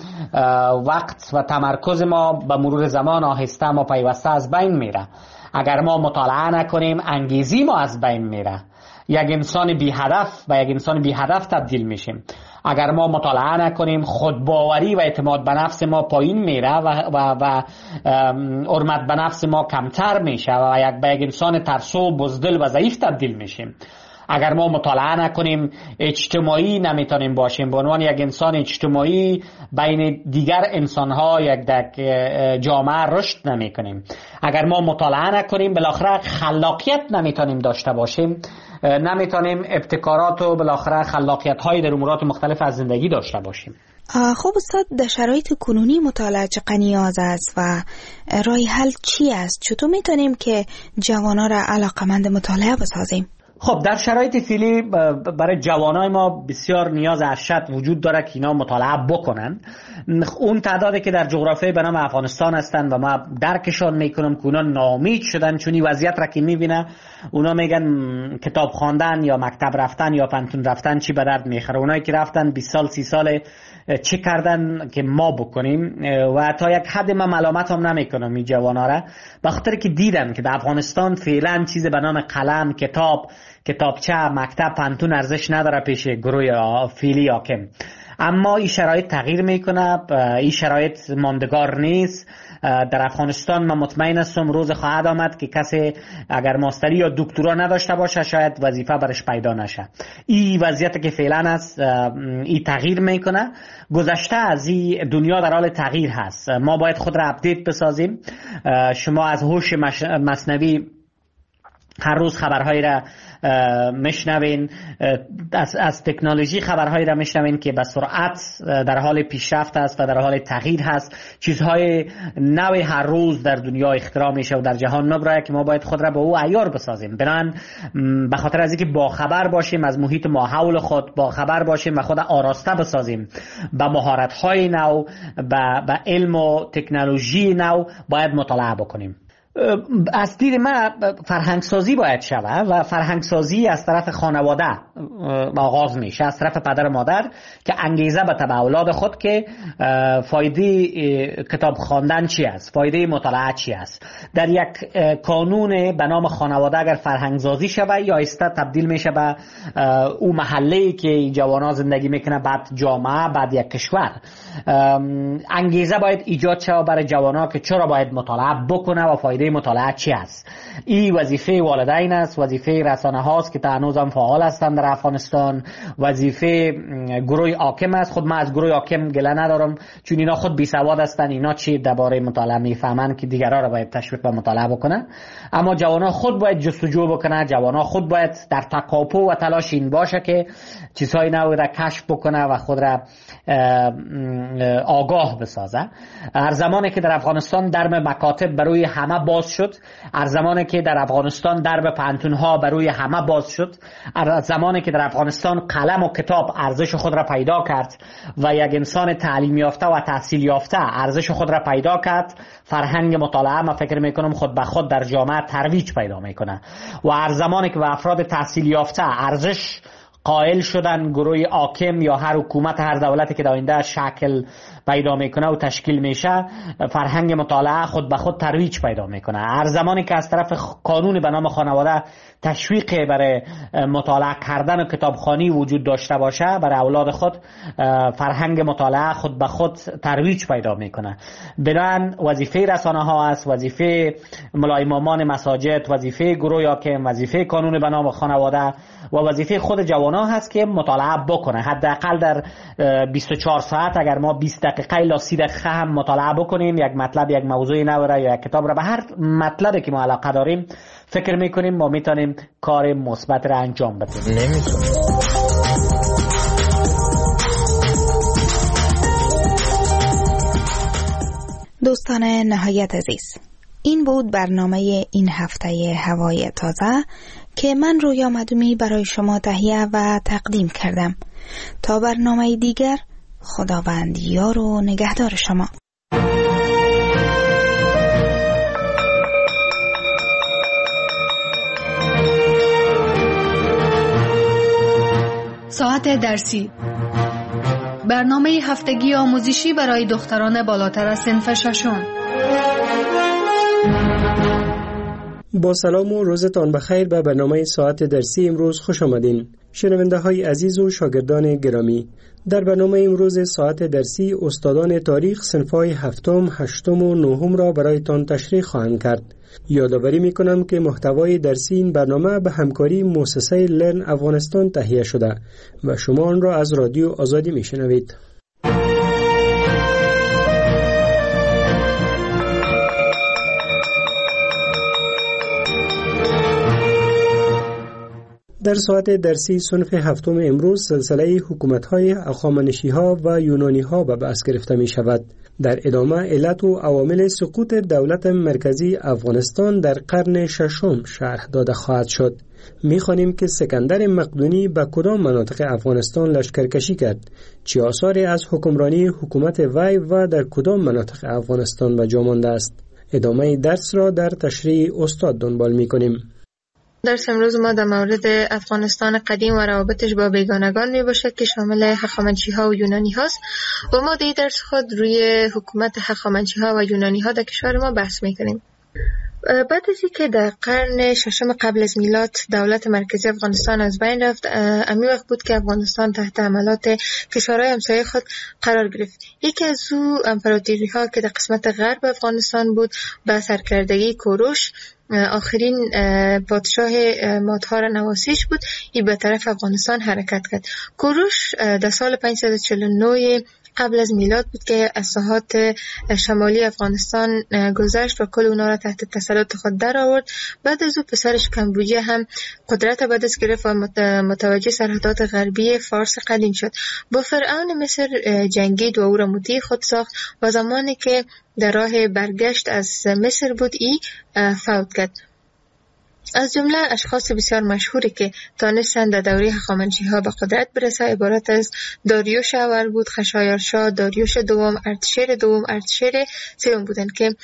وقت و تمرکز ما به مرور زمان آهسته ما پیوسته از بین میره. اگر ما مطالعه نکنیم، انگیزی ما از بین میره. یک انسان بی هدف و یک انسان بی هدف تبدیل میشیم. اگر ما مطالعه نکنیم، خودباوری و اعتماد به نفس ما پایین میره و و و حرمت به نفس ما کمتر میشه و یک به یک انسان ترسو، بزدل و ضعیف تبدیل میشیم. اگر ما مطالعه نکنیم، اجتماعی نمیتونیم باشیم. به عنوان یک انسان اجتماعی بین دیگر انسانها یک در جامعه رشد نمیکنیم. اگر ما مطالعه نکنیم، بالاخره خلاقیت نمیتونیم داشته باشیم، نمیتونیم ابتکارات و بالاخره خلاقیت های در امورات مختلف از زندگی داشته باشیم. خب استاد، در شرایط کنونی مطالعه چقدر نیاز است و راه حل چی است؟ چطور میتونیم که جوانان را علاقمند مطالعه بسازیم؟ خب در شرایط فعلی برای جوانای ما بسیار نیاز ارشد وجود داره که اینا مطالعه بکنن. اون تعدادی که در جغرافیای به نام افغانستان هستن و ما درکشان میکنم که اونا ناامید شدن، چون این وضعیت را که میبینه اونا میگن کتاب خواندن یا مکتب رفتن یا پانتون رفتن چی به درد میخوره. اونایی که رفتن بیست سال سی سال چی کردن که ما بکنیم؟ و تا یک حد من ملامت هم نمیکنم این جوانا را، به خاطر که دیدم که در افغانستان فعلا چیز به نام قلم، کتاب، کتابچه، مکتب، پانتون ارزش نداره پیش گروه فعلی حاکم. اما این شرایط تغییر میکنه، این شرایط ماندگار نیست. در افغانستان من مطمئن هستم روز خواهد آمد که کسی اگر ماستری یا دکترا نداشته باشه شاید وظیفه برش پیدا نشه. این وضعیت که فعلا است، این تغییر میکنه. گذشته از این دنیا در حال تغییر هست. ما باید خود را اپدیت بسازیم. شما از هوش مصنوعی هر روز خبرهایی را میشنوین، از, از تکنولوژی خبرهایی را میشنوین که به سرعت در حال پیشرفت است و در حال تغییر هست. چیزهای نوی هر روز در دنیا اختراع میشه و در جهان نو که ما باید خود را به او عیار بسازیم. بنان به خاطر از اینکه با خبر باشیم از محیط ما حول خود، با خبر باشیم و خود آراسته بسازیم به مهارت‌های نو، به علم و تکنولوژی نو، باید مطالعه بکنیم. از دید من فرهنگسازی باید شوه و فرهنگسازی از طرف خانواده آغاز میشه، از طرف پدر و مادر که انگیزه به تبع اولاد خود که فایده کتاب خواندن چی است، فایده مطالعه چی است. در یک کانون به نام خانواده اگر فرهنگسازی شوه یا ایسته تبدیل میشه به او محله‌ای که جوانا زندگی میکنه، بعد جامعه، بعد یک کشور. انگیزه باید ایجاد شوه برای جوانا که چرا باید مطالعه بکنه و فایده مطالعه چی است. این وظیفه والدین است، وظیفه رسانه هاست که هنوز هم فعال هستند در افغانستان، وظیفه گروه حاکم است. خود من از گروه حاکم گله ندارم چون اینا خود بی سواد هستند، اینا چی درباره مطالعه میفهمند که دیگران را باید تشویق به مطالعه بکنه. اما جوانا خود باید جستجو بکنه، جوانا خود باید در تکاپو و تلاش این باشه که چیزهای نوی را کشف بکنه و خود را آگاه بسازه. هر زمانی که در افغانستان درب مکاتب بروی همه باز شد، هر زمانی که در افغانستان درب پانتونها بروی همه باز شد، هر زمانی که در افغانستان قلم و کتاب ارزش خود را پیدا کرد و یک انسان تعلیم یافته و تحصیل یافته ارزش خود را پیدا کرد، فرهنگ مطالعه ما فکر میکنم خود به خود در جامعه ترویج پیدا میکنه. و هر زمانی که به افراد تحصیل یافته ارزش قائل شدن، گروه حاکم یا هر حکومت هر دولتی که در آینده شکل پیدا میکنه و تشکیل میشه، فرهنگ مطالعه خود به خود ترویج پیدا میکنه. هر زمانی که از طرف قانون به نام خانواده تشویق برای مطالعه کردن و کتابخوانی وجود داشته باشه برای اولاد خود، فرهنگ مطالعه خود به خود ترویج پیدا میکنه. بنابراین وظیفه رسانه ها است، وظیفه ملای امامان مساجد، وظیفه گروه حاکم، وظیفه قانون به نام خانواده و وظیفه خود جوانا هست که مطالعه بکنه. حداقل در بیست و چهار ساعت اگر ما بیست دقیقه الی سی دقیقه هم مطالعه بکنیم، یک مطلب، یک موضوع نو یا یک کتاب را، به هر مطلبی که ما علاقه داریم فکر میکنیم ما میتونیم کار مثبت را انجام بدیم. نمیتونیم. دوستان نهایت عزیز، این بود برنامه این هفته هوای تازه که من رویا مدومی برای شما تهیه و تقدیم کردم. تا برنامه دیگر، خداوند یار و نگهدار شما. ساعت درسی، برنامه هفتگی آموزشی برای دختران بالاتر از صنف ششم. با سلام و روزتان بخیر به برنامه ساعت درسی امروز خوش آمدین. شنونده های عزیز و شاگردان گرامی، در برنامه امروز ساعت درسی استادان تاریخ صنف‌های هفتم، هشتم و نهم را برایتان تشریح خواهند کرد. یادآوری می‌کنم که محتوای درسی این برنامه به همکاری مؤسسه لرن افغانستان تهیه شده و شما آن را از رادیو آزادی میشنوید. در ساعت درسی صنف هفتم امروز سلسله حکومت‌های هخامنشی‌ها و یونانی‌ها به بحث گرفته می‌شود. در ادامه علت و عوامل سقوط دولت مرکزی افغانستان در قرن ششم شرح داده خواهد شد. می‌خوانیم که سکندر مقدونی به کدام مناطق افغانستان لشکرکشی کرد، چه آثاری از حکمرانی حکومت وی و در کدام مناطق افغانستان به جا مانده است. ادامه درس را در تشریح استاد دنبال می‌کنیم. درس امروز ما در مورد افغانستان قدیم و روابطش با بیگانگان می باشد که شامل هخامنشی ها و یونانی هاست و ما در درس خود روی حکومت هخامنشی ها و یونانی ها در کشور ما بحث می کنیم. بعد از اینکه در قرن ششم قبل از میلاد دولت مرکزی افغانستان از بین رفت، امی وقت بود که افغانستان تحت حملات کشورهای همسایه خود قرار گرفت. یکی از او امپراتوری ها که در قسمت غرب افغانستان بود به سرکردگی کوروش، آخرین پادشاه مادها را نواسیش بود، این به طرف افغانستان حرکت کرد. کوروش در سال پانصد و چهل و نه قبل از میلاد بود که از ساحات شمالی افغانستان گذشت و کل اونا را تحت تسلط خود در آورد. بعد از او پسرش کمبوجیه هم قدرت به دست گرفت و متوجه سرحدات غربی فارس قدیم شد. با فرعون مصر جنگید و او را مطیع خود ساخت و زمانی که در راه برگشت از مصر بود ای فوت کرد. از جمله اشخاص بسیار مشهوری که تانستند در دوره هخامنشی‌ها به قدرت برسه عبارت از داریوش اول بود، خشایارشا، داریوش دوم، ارتشیر دوم، ارتشیر سوم بودند که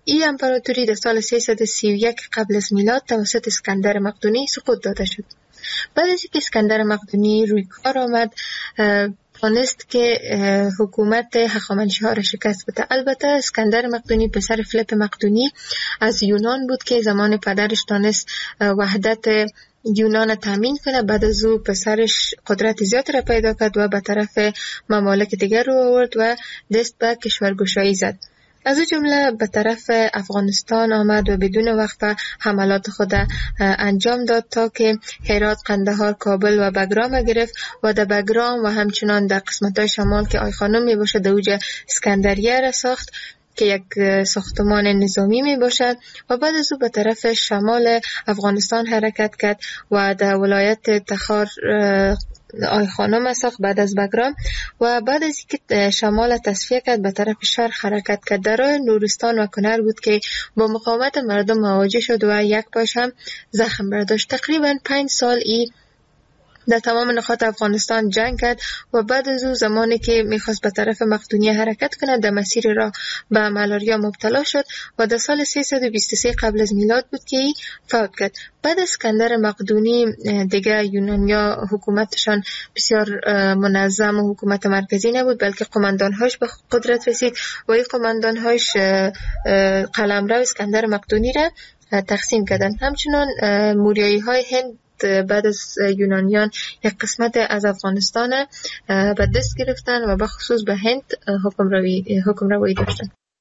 این امپراتوری در سال سیصد و سی و یک قبل از میلاد توسط اسکندر مقدونی سقوط داده شد. بعد از اینکه اسکندر مقدونی روی کار آمد، توانست که حکومت هخامنشی‌ها را شکست بده. البته اسکندر مقدونی پسر فیلیپ مقدونی از یونان بود که زمان پدرش تانست وحدت یونان تامین کنه. بعد از او پسرش قدرت زیاد را پیدا کرد و به طرف ممالک دیگر رو آورد و دست به کشورگشایی زد. از او جمله به طرف افغانستان آمد و بدون وقفه حملات خود انجام داد تا که هرات، قندهار، کابل و بگرام گرفت و در بگرام و همچنان در قسمت‌های شمال که آی خانم می باشد در اوج اسکندریه را ساخت که یک ساختمان نظامی می باشد و بعد از او به طرف شمال افغانستان حرکت کرد و در ولایت تخار آی خانم ساخت بعد از بگرام و بعد از اینکه شمال تصفیه کرد به طرف شرق حرکت کرد. در راه نورستان و کنر بود که با مقاومت مردم مواجه شد و یک پاش هم زخم برداشت. تقریبا پنج سال ای در تمام نقاط افغانستان جنگ کرد و بعد از او زمانی که میخواست به طرف مقدونیه حرکت کنه در مسیر راه به ملاریا مبتلا شد و در سال سیصد و بیست و سه قبل از میلاد بود که ای فوت کرد. بعد از اسکندر مقدونی دیگه یونانیا حکومتشان بسیار منظم و حکومت مرکزی نبود، بلکه قماندانهاش به قدرت رسید و این قماندانهاش قلمرو اسکندر مقدونی را تقسیم کردند. همچنان موریایی های هند بعد از یونانیان یک قسمت از افغانستان به دست گرفتن و به خصوص به هند حکم روی حکم روی داشتن.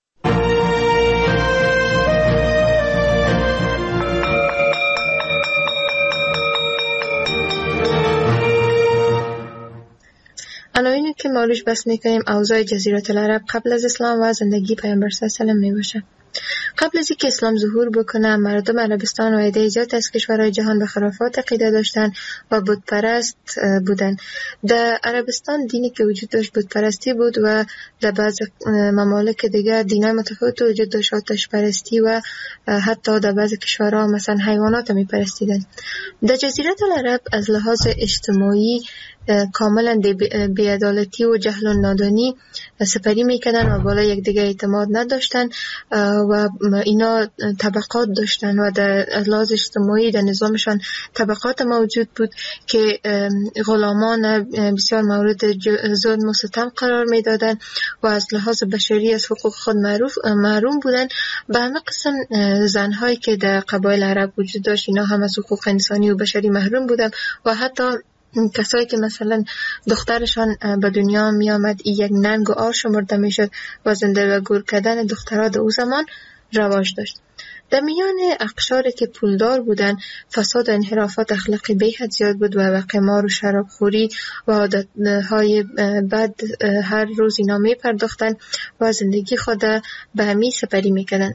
عناوینی که ما روش بحث می‌کنیم اوضاع جزیره العرب قبل از اسلام و زندگی پیامبر صلی الله علیه و آله میباشه. قبل از اینکه اسلام ظهور بکنه مردم عربستان و عده زیاد از کشورهای جهان به خرافات عقیده داشتن و بت پرست بودن. در عربستان دینی که وجود داشت بت پرستی بود و در بعض ممالک دیگه دینای متفاوت وجود داشت، آتش پرستی و حتی در بعض کشورها مثلا حیوانات می پرستیدن. در جزیره العرب از لحاظ اجتماعی کاملا بی‌عدالتی و جهل و نادانی سپری میکردن و بالا یک دیگه اعتماد نداشتن و اینا طبقات داشتن و در لحاظ اجتماعی در نظامشان طبقات موجود بود که غلامان بسیار مورد ظلم و ستم قرار میدادن و از لحاظ بشری از حقوق خود معروف محروم بودن. به همه قسم زنهایی که در قبایل عرب وجود داشت اینا هم از حقوق انسانی و بشری محروم بودن و حتی کسایی که مثلا دخترشان به دنیا می آمد ای یک ننگ و آر شمرده می شد و زنده و گور کردن دخترها در او زمان رواج داشت. در میان اقشاری که پولدار بودن فساد و انحرافات اخلاقی به حد زیاد بود و قمار و شرابخوری و عادتهای بد هر روز اینا می پرداختن و زندگی خود به همی سپری می کردن.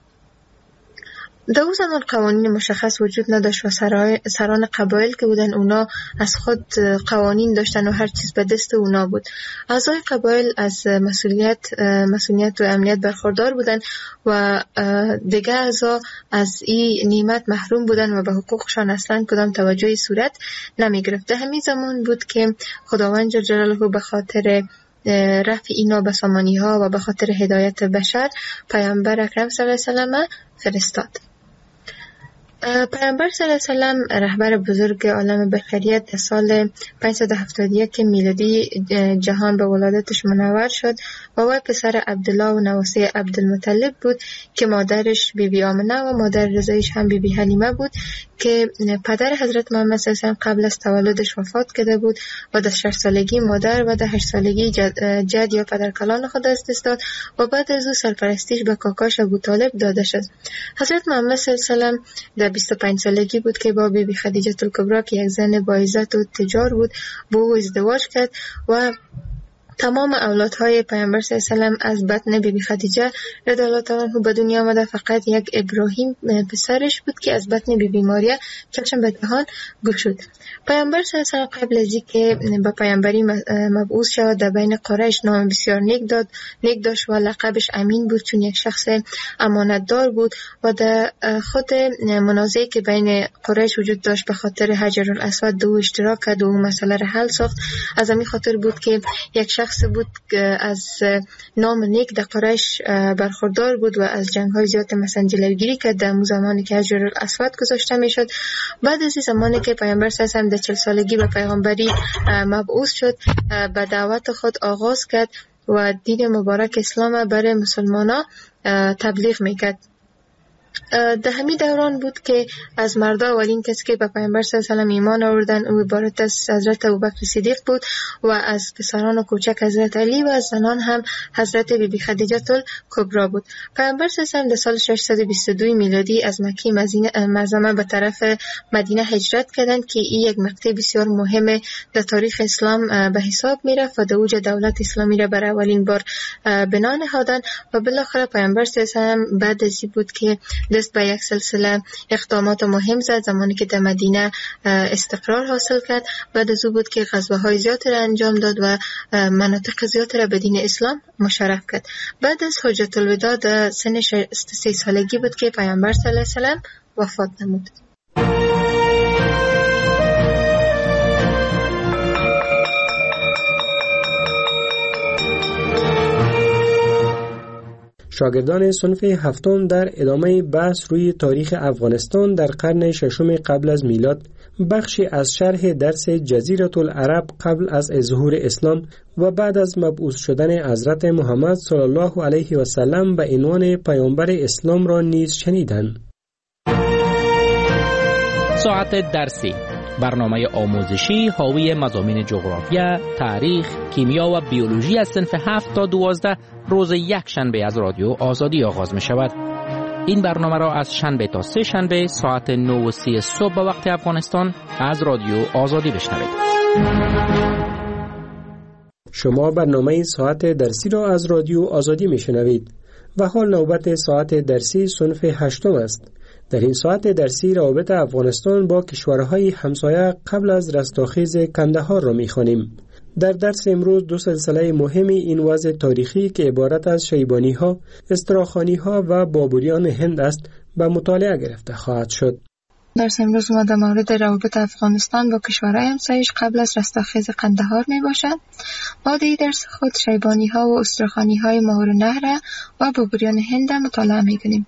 در اون زمان قوانین مشخص وجود نداشت و سران قبایل که بودن اونا از خود قوانین داشتن و هر چیز به دست اونا بود. اعضای قبایل از مسئولیت مسئولیت و امنیت برخوردار بودن و دیگه اعضا از این نعمت محروم بودن و به حقوقشان اصلا کدام توجهی صورت نمی گرفت. در همین زمان بود که خداوند جل جلاله به خاطر رفع اینا به سامانی ها و به خاطر هدایت بشر پیامبر اکرم صلی الله علیه و سلم فرستاد. پیامبر صلی الله علیه و سلم رهبر بزرگ عالم بشریت در سال پانصد و هفتاد و یک میلادی جهان به ولادتش منور شد و وی پسر عبدالله و نواسه عبدالمطلب بود که مادرش بی بی آمنه و مادر رضایش هم بی بی حلیمه بود که پدر حضرت محمد صلی الله علیه و سلم قبل از تولدش وفات کرده بود و در شش سالگی مادر و در هشت سالگی جد, جد یا پدرکلان خود از دست داد و بعد از او سرپرستیش به کاکاش ابوطالب داده شد. حضرت محمد صلی الله علیه و سلم در بیست و پنج سالگی بود که با بی بی خدیجه الکبری که یک زن با عزت و تجار بود با او ازدواج کرد و تمام اولادهای پیامبر صلی الله علیه و سلم از بطن بی بی خدیجه رضی الله تعالی عنها به دنیا آمده. فقط یک ابراهیم پسرش بود که از بطن بی بی ماریا چشم به دهان گشود. پیامبر صلی الله علیه و سلم قبل از اینکه به پیامبری مبعوث شود در بین قریش نام بسیار نیک داد نیک داشت و لقبش امین بود چون یک شخص امانتدار بود و در خود منازعی که بین قریش وجود داشت به خاطر حجر الاسود دو اشتراک کرد و مسئله را حل ساخت. از همین خاطر بود که یک شخص شخص بود که از نام نیک در قریش برخوردار بود و از جنگ‌های زیاد مثلا جلوگیری کرد در زمانی که حجر الاسود گذاشته میشد. بعد از این زمانی که پیامبر صلی الله علیه و آله در چهل سالگی به پیغمبری مبعوث شد، به دعوت خود آغاز کرد و دین مبارک اسلام برای مسلمانان تبلیغ میکرد. در همین دوران بود که از مردا اولین کسی که به پیامبر صلی الله علیه و آله ایمان آوردن او عبارت از حضرت ابوبکر صدیق بود و از پسران و کوچک حضرت علی و از زنان هم حضرت بیبی خدیجه الکبری بود. پیامبر صلی الله علیه و آله در سال ششصد و بیست و دو میلادی از مکه معظمه به طرف مدینه هجرت کردند که این یک مقطع بسیار مهم در تاریخ اسلام به حساب میرفت و در اوج دولت اسلامی را برای اولین بار بنا نهادند و بالاخره پیامبر صلی الله علیه و آله بعد از این بود که دست به یک سلسله اقدامات مهم زد. زمانی که در مدینه استقرار حاصل کرد، بعد از او بود که غزوه‌های زیادی را انجام داد و مناطق زیادی را به دین اسلام مشرف کرد. بعد از حجت الوداع در سن شصت و سه سالگی بود که پیامبر صلی الله علیه و آله وفات نمود. شاگردان صنف هفتم در ادامه بحث روی تاریخ افغانستان در قرن ششم قبل از میلاد بخشی از شرح درس جزیره العرب قبل از ظهور اسلام و بعد از مبعوث شدن حضرت محمد صلی الله علیه و سلم به عنوان پیامبر اسلام را نیز شنیدند. ساعت درسی، برنامه آموزشی حاوی مضامین جغرافیا، تاریخ، کیمیا و بیولوژی از صنف هفت تا دوازده روز یک شنبه از رادیو آزادی آغاز می شود. این برنامه را از شنبه تا سه شنبه ساعت نه و سی صبح به وقت افغانستان از رادیو آزادی بشنوید. شما برنامه ساعت درسی را از رادیو آزادی می شنوید و حال نوبت ساعت درسی صنف هشتم است. در این ساعت درسی روابط افغانستان با کشورهای همسایه قبل از رستاخیز کندهار را می‌خوانیم. در درس امروز دو سلسله مهمی این وضع تاریخی که عبارت از شیبانی‌ها، استراخانی‌ها و بابریان هند است به مطالعه گرفته خواهد شد. درس امروز ما در مورد روابط افغانستان با کشورهای همسایش قبل از رستاخیز قندهار می باشد. ما در درس خود شیبانی‌ها و استراخانی‌های ماهور نهر و بابریان هند مطالعه می‌کنیم.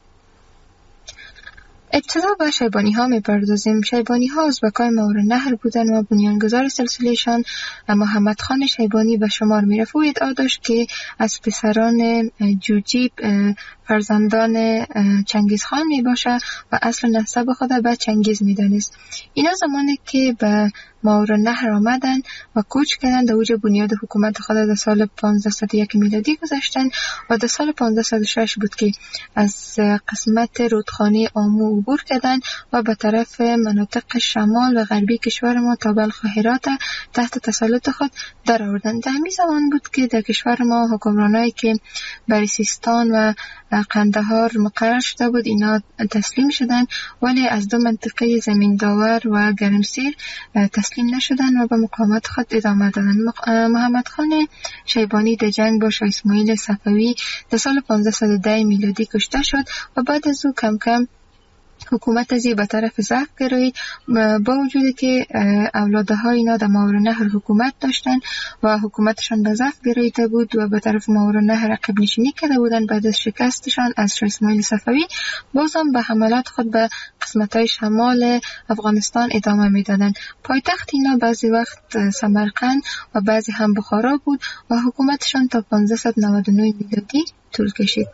ابتدا به شیبانی ها می پردازیم. شیبانی ها ازبکای ماهور نهر بودن و بنیانگذار سلسلهشان محمد خان شیبانی به شمار می رفت و ادعا داشت که از پسران جوجیب فرزندان چنگیز خان می باشه و اصل نسب خود به چنگیز می دانست. اینا زمانی که به ماهور نهر آمدن و کوچ کردن در اوج بنیاد حکومت خود در سال پانزده و یک میلادی گذاشتن و در سال پانزده و شش بود که از قسمت رودخانه آمو عبور کردن و به طرف مناطق شمال و غربی کشور ما تا بلخ و هرات تحت تسلط خود در آوردن. در همین زمان بود که در کشور ما حکمرانایی که بر سیستان و قندهار مقرر شده بود اینا تسلیم شدن، ولی از دو منطقه زمین داور و گرمسیر تسلیم نشدن و به مقاومت خود ادامه دادن. محمد خان شیبانی در جنگ با شاه اسماعیل صفوی در سال پانزده و ده میلادی کشته شد و بعد از او کم کم حکومت ازی به طرف ضعف گرایید، با وجودی که اولادهای اینا در ماهور نهر حکومت داشتن و حکومتشان به ضعف گراییده بود و به طرف ماهور نهر عقب نشینی کرده بودن. بعد از شکستشان از شاه اسماعیل صفوی بازم به حملات خود به قسمت‌های شمال افغانستان ادامه میدادن. پایتخت اینا بعضی وقت سمرقند و بعضی هم بخارا بود و حکومتشان تا پانزده و نود و نه میلادی طول کشید.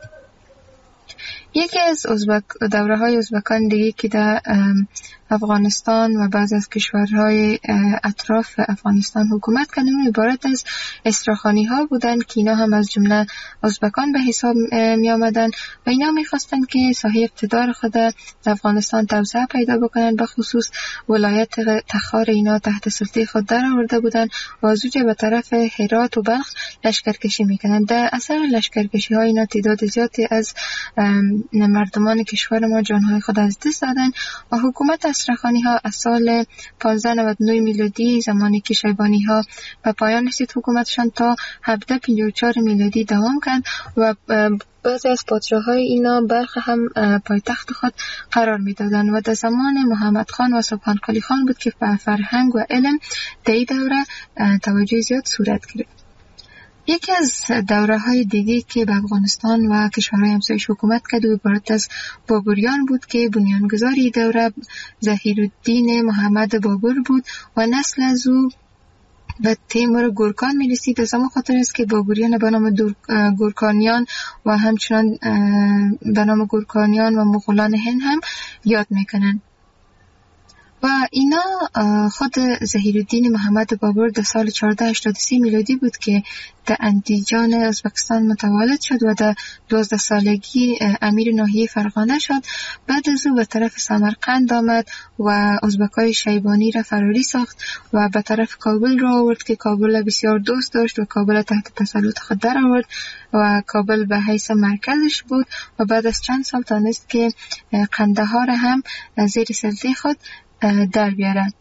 یکی از ازبک دوره های ازبکان دیگه که در افغانستان و بعض از کشورهای اطراف افغانستان حکومت کردن عبارت از استراخانی ها بودن که اینا هم از جمله ازبکان به حساب می آمدن و اینا می خواستن که ساحه اقتدار خود در افغانستان توسعه پیدا بکنن. به خصوص ولایت تخار اینا تحت سلطه خود در آورده بودن و از اونجا به طرف هرات و بلخ لشکرکشی میکنن. در اثر لشکرکشی ها اینا تعداد زیادی از مردمان کشور ما جانهای خود از دست دادن و حکومت استراخانی ها از سال پانزده و نود و نه میلادی زمانی که شیبانی ها به پایان رسید حکومتشان تا هفده و پنجاه و چهار میلادی دوام کرد و بعضی از پادشاه‌های اینا بلخ هم پایتخت خود قرار میدادن و در زمان محمد خان و سبحان قلی خان بود که به فرهنگ و علم در این دوره توجه زیاد صورت گرفت. یکی از دوره های دیگه که به افغانستان و کشورهای همسایش حکومت کرد و عبارت از بابریان بود که بنیانگذاری دوره ظهیرالدین محمد بابر بود و نسل از او به تیمور گورکان می رسید. از همون خاطر است که بابریان به نام گورکانیان و همچنان به نام گورکانیان و مغولان هند هم یاد میکنن. و اینا خود ظهیرالدین محمد بابر در سال چهارده هشتاد و سه میلادی بود که در اندیجان ازبکستان متولد شد و در دوازده سالگی امیر ناحیه فرغانه شد. بعد از او به طرف سمرقند آمد و ازبکای شیبانی را فراری ساخت و به طرف کابل را آورد که کابل بسیار دوست داشت و کابل تحت تسلط خود در آورد و کابل به حیث مرکزش بود و بعد از چند سال تانست که قندهار هم زیر سلطه خود در بیاره.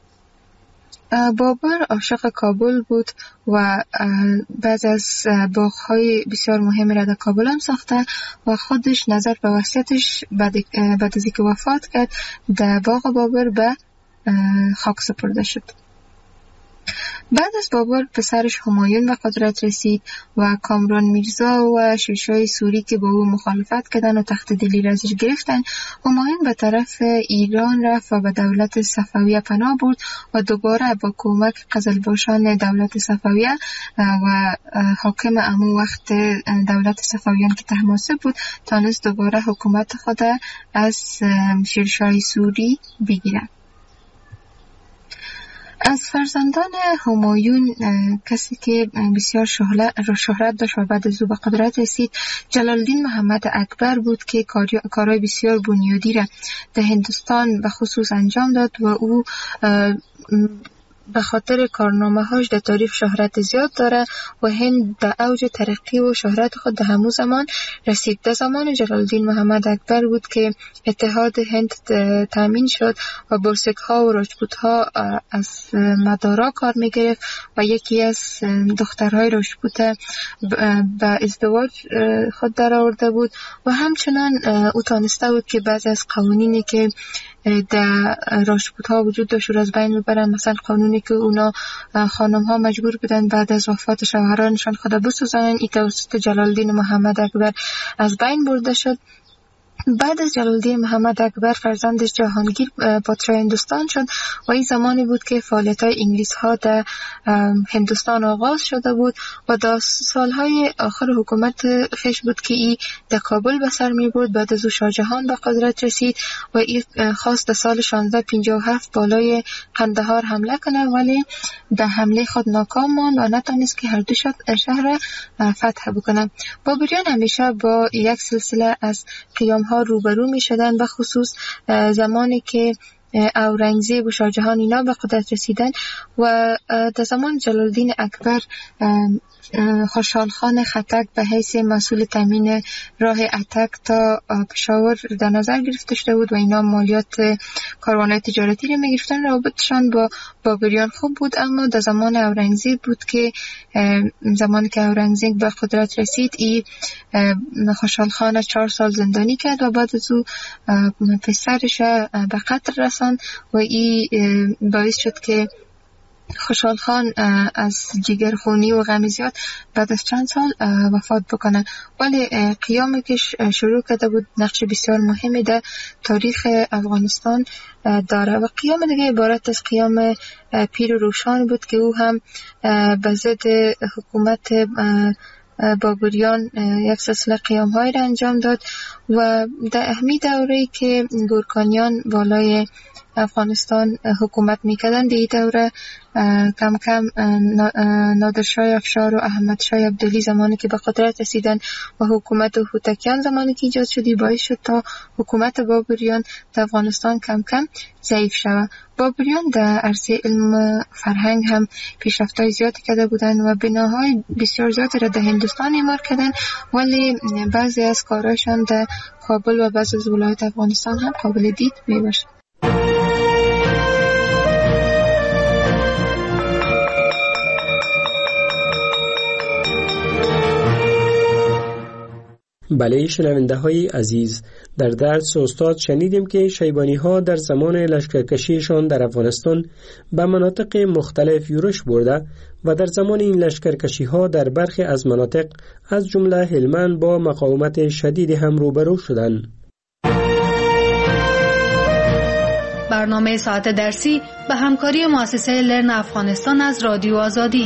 بابر عاشق کابل بود و بعض از باغ‌های بسیار مهم را در کابل هم ساخته و خودش نظر به وصیتش بعد بعد از اینکه وفات کرد در باغ بابر به خاک سپرده شد. بعد از بابر پسرش همایون به قدرت رسید و کامران میرزا و شیرشاه سوری که با او مخالفت کردن و تخت دلی را ازش گرفتن. همایون به طرف ایران رفت و به دولت صفویه پناه برد و دوباره با کمک قزلباشان دولت صفویه و حاکم امو وقت دولت صفویان که طهماسب بود تانست دوباره حکومت خود از شیرشاه سوری بگیرد. از فرزندان همایون کسی که بسیار شهرت داشت و بعد از او به قدرت رسید جلال الدین محمد اکبر بود که کارهای بسیار بنیادی را در هندوستان به خصوص انجام داد و او به خاطر کارنامه هاش در تاریخ شهرت زیاد داره و هند در اوج ترقی و شهرت خود در همون زمان رسید. در زمان جلال الدین محمد اکبر بود که اتحاد هند تامین شد و برسک ها و راجپوت ها از مدارا کار می گرفت و یکی از دخترهای راجپوت به ازدواج خود در آورده بود و همچنان او تانسته بود که بعضی از قوانینی که در راجپوت ها وجود داشت رو از بین ببرن. مثلا قانونی که اونا خانم ها مجبور بودن بعد از وفات شوهرانشان خود بسوزانن، این توسط جلال الدین محمد اکبر از بین برده شد. بعد از جلال الدین محمد اکبر فرزندش جهانگیر پادشاه هندوستان شد و این زمانی بود که فعالیت‌های انگلیس ها در هندوستان آغاز شده بود و در سالهای آخر حکومت خیش بود که این در کابل به سر می برد. بعد از او شاه جهان به قدرت رسید و این خواست در سال شانزده پنجاه و هفت بالای قندهار حمله کنه ولی در حمله خود ناکام ماند و نتونست که هر دو شهر فتح بکنه. بابریان همیشه با یک سلسله از قیام ها روبرو می شدن، به خصوص زمانی که اورنگزیب و شاه جهان اینا به قدرت رسیدن و در زمان جلال الدین اکبر خوشحال خان خټک به حیث مسئول تامین راه اتک تا پشاور در نظر گرفته شده بود و اینا مالیات کاروان‌های تجارتی رو می‌گرفتن. رابطشان با بابریان خوب بود، اما در زمان اورنگزیب بود که زمانی که اورنگزیب به قدرت رسید ای خوشحال خان چهار سال زندانی کرد و بعد از او پسرش به قتل رساند و ای باعث شد که خوشحال خان از جگرخونی و غم زیاد بعد از چند سال وفات بکنه. ولی قیامی که شروع کرده بود نقش بسیار مهمی در تاریخ افغانستان داره و قیام دیگه عبارت از قیام پیر و روشان بود که او هم به ضد حکومت بابریان یک سلسله قیام های را انجام داد و در اهمی دوره‌ای که گورکانیان بالای افغانستان حکومت میکردن در این دوره کم کم نادرشاه افشار و احمد شاه عبدالی زمانی که به قدرت رسیدن و حکومت هوتکیان زمانی که ایجاد شدی باعث شد تا حکومت بابریان در افغانستان کم کم ضعیف شود. بابریان در عرصه علم فرهنگ هم پیشرفت‌های زیادی کرده بودند و بناهای بسیار زیادی را در هندوستان اعمار کردند، ولی بعضی از کارهایشان در کابل و بعضی از ولایات افغانستان هم قابل دید میباشد. بله شنونده های عزیز، در درس استاد شنیدیم که شیبانی ها در زمان لشکرکشیشان در افغانستان به مناطق مختلف یورش برده و در زمان این لشکرکشی ها در برخی از مناطق از جمله هلمند با مقاومت شدید هم روبرو شدند. برنامه ساعت درسی به همکاری مؤسسه لرن افغانستان از رادیو آزادی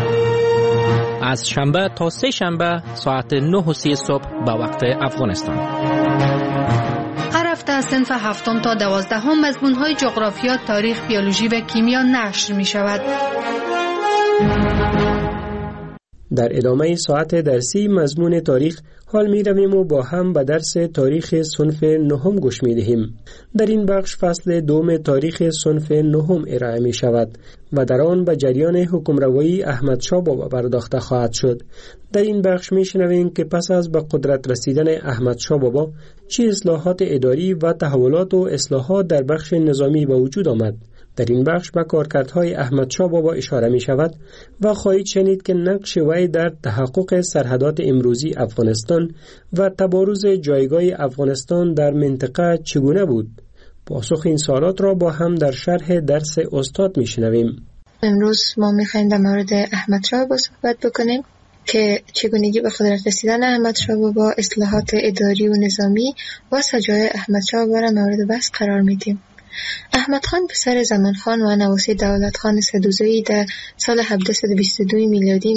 از شنبه تا سه شنبه ساعت نه و سی صبح به وقت افغانستان. هر هفته از صنف هفتم تا دوازدهم مضمون‌های جغرافیا، تاریخ، بیولوژی و کیمیا نشر می شود. در ادامه ساعت درسی مضمون تاریخ حال می رویم و با هم به درس تاریخ صنف نهم گوش می دهیم. در این بخش فصل دوم تاریخ صنف نهم ارائه می شود و در آن به جریان حکمروایی احمد شاه بابا پرداخته خواهد شد. در این بخش می شنویم که پس از به قدرت رسیدن احمد شاه بابا چه اصلاحات اداری و تحولات و اصلاحات در بخش نظامی به وجود آمد. در این بخش به کارکردهای احمد شاه بابا اشاره می شود و خواهید شنید که نقش وی در تحقق سرحدات امروزی افغانستان و تبارز جایگاه افغانستان در منطقه چگونه بود. پاسخ این سوالات را با هم در شرح درس استاد می شنویم. امروز ما می خواهیم در مورد احمد شاه بابا صحبت بکنیم که چگونگی به قدرت رسیدن احمد شاه بابا، اصلاحات اداری و نظامی و سجای احمد شاه بابا را مورد بحث قرار میدیم. احمد خان پسر زمان خان و نواسی دولت خان سدوزویی در سال هفتصد و بیست و دو میلادی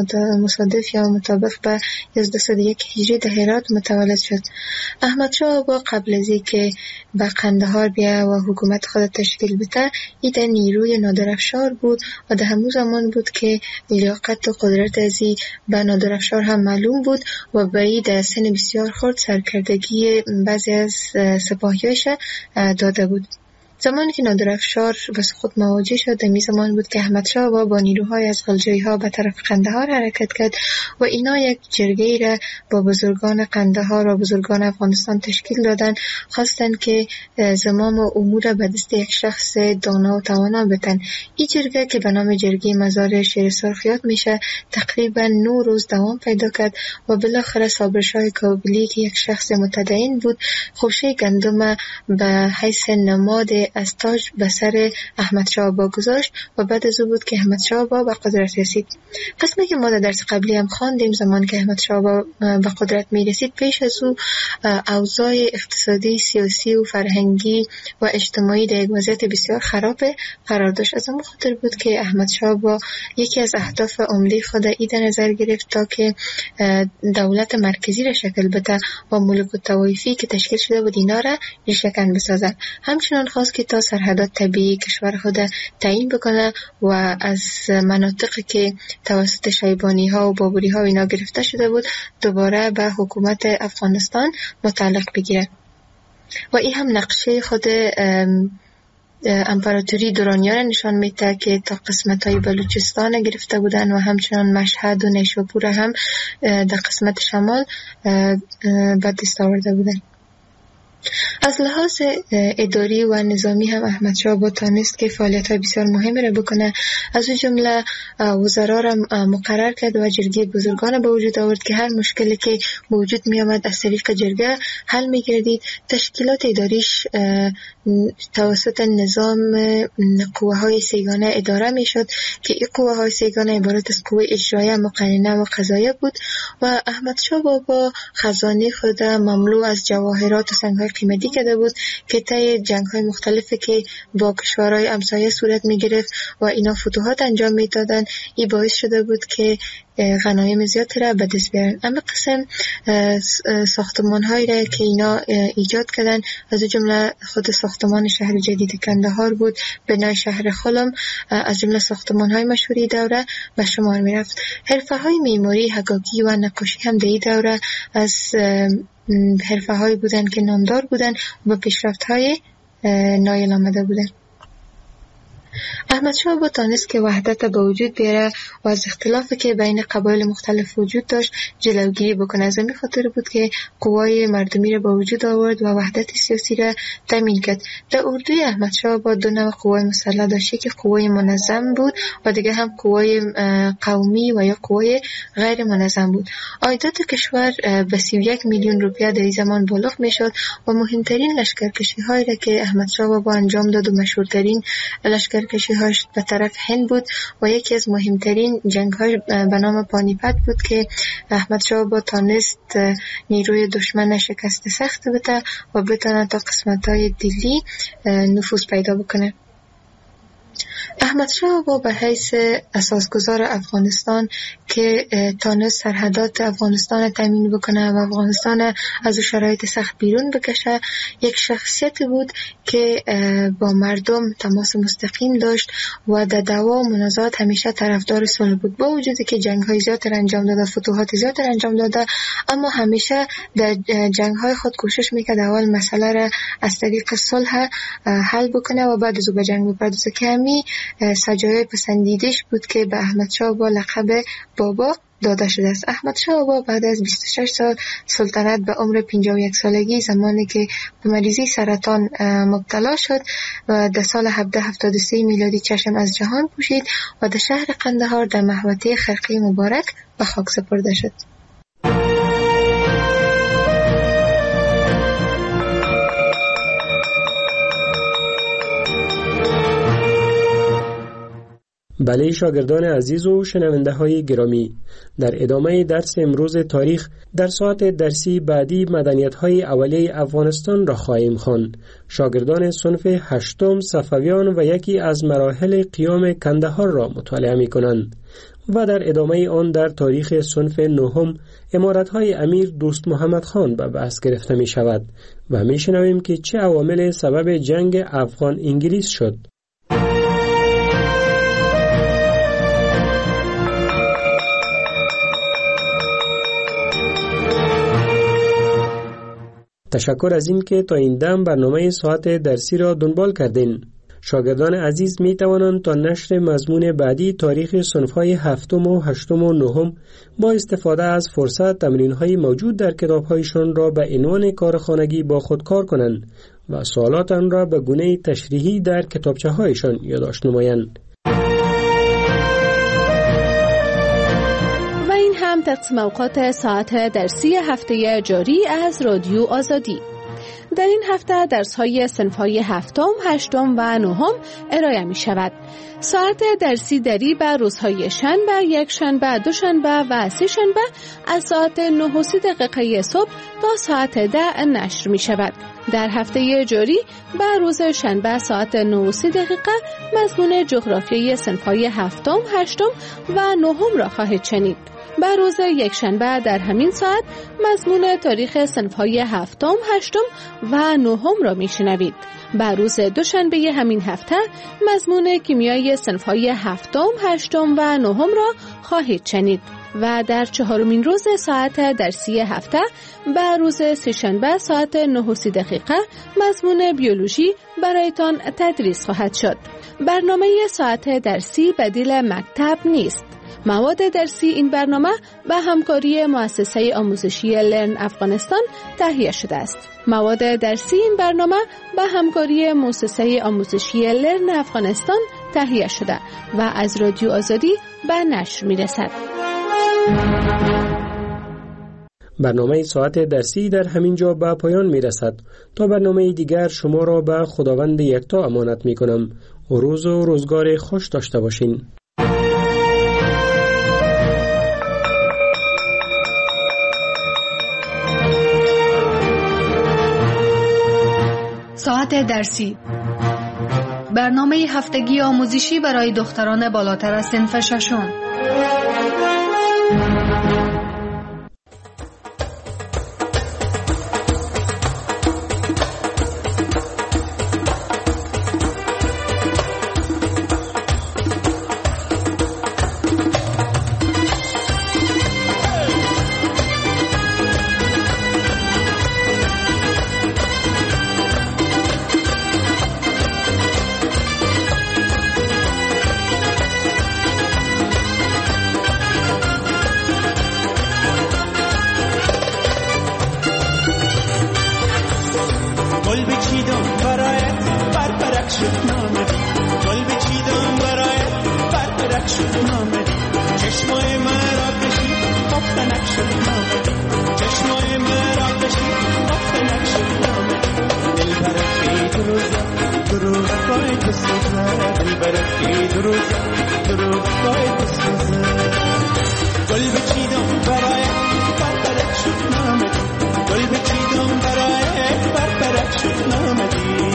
مصادف یا مطابق به یازده و یک هجری در هرات متولد شد. احمد شاه بابا قبل از اینکه به قندهار بیا و حکومت خود تشکیل بده، ای در نیروی نادرافشار بود و در همون زمان بود که لیاقت و قدرت ازی به نادرافشار هم معلوم بود و به ای در سن بسیار خرد سرکردگی بعضی از سپاهیاش داده بود. زمانی که نادرافشار به سقوط مواجه شد، در می زمان بود که احمد شاه با, با نیروهای از غلجایی ها به طرف قندهار حرکت کرد و اینا یک جرگه‌ای را با بزرگان قندهار و بزرگان افغانستان تشکیل دادند، خواستند که زمام و امور به دست یک شخص دانا و توانا بدن. این جرگه که به نام جرگه مزار شیر سرخ یاد میشه تقریبا نه روز دوام پیدا کرد و بالاخره صابرشاه کابلی که یک شخص متدین بود خوشه گندم به حیث نماد از تاج به سر احمد شاه بابا گذاشت و بعد از او بود که احمد شاه بابا به قدرت رسید. قسمی که ما در درس قبلی هم خواندیم، زمان که احمد شاه بابا به قدرت می رسید، پیش از او اوضاع اقتصادی، سیاسی و فرهنگی و اجتماعی در یک وضعیت بسیار خراب قرار داشت. از اون خاطر بود که احمد شاه بابا یکی از اهداف عمده خود ای در نظر گرفت تا که دولت مرکزی را شکل بده و ملک الطوایفی که تشکیل شده بود اینا را ریشه‌کن بسازد. همچنین خواست که تا سرحدات طبیعی کشور خود تعیین بکنه و از مناطقی که توسط شیبانی ها و بابری ها اینا گرفته شده بود دوباره به حکومت افغانستان متعلق بگیره و این هم نقشه خود امپراتوری دورانیان را نشان میده که تا قسمت های بلوچستان گرفته بودن و همچنان مشهد و نیشابور هم در قسمت شمال به دست آورده بودن. از لحاظ اداری و نظامی هم احمد شاه بابا تانست که فعالیت‌های بسیار مهمی را بکنه. از اون جمله وزرا را مقرر کرد و جرگه بزرگان به وجود آورد که هر مشکلی که به وجود می آمد از طریق جرگه حل می گردید. تشکیلات اداریش توسط نظام قوه های سیگانه اداره می شد که این قوه های سیگانه عبارت از قوه اجرایه، مقننه و قضاییه بود و احمد شاه بابا خزانه خود مملو از جواهرات و سنگ‌های قیمتی کرده بود که طی جنگ‌های مختلفی که با کشورهای همسایه صورت می‌گرفت و اینا فتوحات انجام می‌دادن، این باعث شده بود که غنایم زیادی را به دست بیارن. اما قسم ساختمان‌هایی را که اینا ایجاد کردن، از جمله خود ساختمان شهر جدید کندهار بود، بنای شهر خلم، از جمله ساختمان‌های مشهوری دوره به شمار می‌رفت. حرفه‌های معماری، حکاکی و نقاشی هم در این دوره از حرفه‌هایی بودن که نامدار بودن و به پیشرفت‌های نایل آمده بودن. احمد شاه بابا تانست که وحدت به وجود بیاره و از اختلافی که بین قبایل مختلف وجود داشت جلوگیری بکنه. از این خاطر بود که قوای مردمی را به وجود آورد و وحدت سیاسی را تامین کرد. در اردوی احمد شاه بابا دو نوع قوای مسلح داشت، که قوای منظم بود و دیگه هم قوای قومی و یا قوای غیر منظم بود. عایدات کشور به سی و یک میلیون روپیه در این زمان بالغ میشد و مهمترین لشکرکشی هایی را که احمد شاه بابا انجام داد و مشهورترین لشکرکشی هاش به طرف هند بود و یکی از مهمترین جنگ های به نام پانیپت بود که احمد شاه بابا تانست نیروی دشمن شکست سخت بده و بتونه تا قسمت های دلی نفوذ پیدا بکنه. احمد شاه بابا به حیث اساسگزار افغانستان که تانست سرحدات افغانستان تامین بکنه و افغانستان از شرایط سخت بیرون بکشه، یک شخصیت بود که با مردم تماس مستقیم داشت و در دعوا و منازعات همیشه طرفدار صلح بود. با وجودی که جنگ‌های زیاد انجام داده، فتوحات زیاد انجام داده، اما همیشه در جنگ‌های خود کوشش میکرد اول مسئله را از طریق صلح حل بکنه و بعد از او به جنگ بپردازه، که همین سجایای پسندیدش بود که به احمد شاه با لقب بابا داده شده است. احمد شاه بابا بعد از بیست و شش سال سلطنت به عمر پنجاه و یک سالگی، زمانی که به مریضی سرطان مبتلا شد و در سال هفده هفتاد و سه میلادی چشم از جهان پوشید و در شهر قندهار در محوطه خرقه مبارک به خاک سپرده شد. بله شاگردان عزیز و شنونده های گرامی، در ادامه درس امروز تاریخ در ساعت درسی بعدی مدنیت های اولیه افغانستان را خواهیم خواند. شاگردان صنف هشتم صفویان و یکی از مراحل قیام کندهار را مطالعه می کنند و در ادامه آن در تاریخ صنف نهم امارت های امیر دوست محمد خان به بحث گرفته می شود و می شنویم که چه عوامل سبب جنگ افغان انگلیس شد. تشکر از این که تا این دم برنامه ساعت درسی را دنبال کردین. شاگردان عزیز می توانند تا نشر مضمون بعدی تاریخ صنف‌های هفتم و هشتم و نهم با استفاده از فرصت تمرین‌های موجود در کتاب‌هایشان را به عنوان کارخانگی با خود کار کنند و سوالات آن را به گونه تشریحی در کتابچه‌هایشان یادداشت نمایند. هم تقسیم اوقات ساعت درسی هفته جاری از رادیو آزادی. در این هفته درس‌های صنف‌های هفتم، هشتم و نهم ارائه می شود. ساعت درسی دری به روزهای شنبه، یک شنبه، دو شنبه و سه شنبه از ساعت نه و سی دقیقه صبح تا ساعت ده نشر می شود. در هفته جاری به روز شنبه ساعت نه و سی دقیقه مضمون جغرافیای صنف‌های هفتم، هشتم و نهم را خواهید شنید. به روز یک شنبه در همین ساعت مضمون تاریخ صنف‌های هفتم، هشتم و نهم را میشنوید. به روز دوشنبه همین هفته مضمون کیمیای صنف‌های هفتم، هشتم و نهم را خواهید شنید و در چهارمین روز ساعت درسی هفته به روز سه‌شنبه ساعت نه و سی دقیقه مضمون بیولوژی برایتان تدریس خواهد شد. برنامه ساعت درسی بدیل مکتب نیست. مواد درسی این برنامه به همکاری مؤسسه آموزشی لرن افغانستان تهیه شده است. مواد درسی این برنامه به همکاری مؤسسه آموزشی لرن افغانستان تهیه شده و از رادیو آزادی به نشر می رسد. برنامه ساعت درسی در همین جا به پایان می رسد. تا برنامه دیگر شما را به خداوند یکتا امانت می کنم. روز و روزگار خوش داشته باشین. ساعت درسی، برنامه هفتگی آموزشی برای دختران بالاتر از صنف ششم. روز دروغ باید بسوزه گل بچیدم برای بربرک شد نامدی گل بچیدم برای بربرک شد نامدی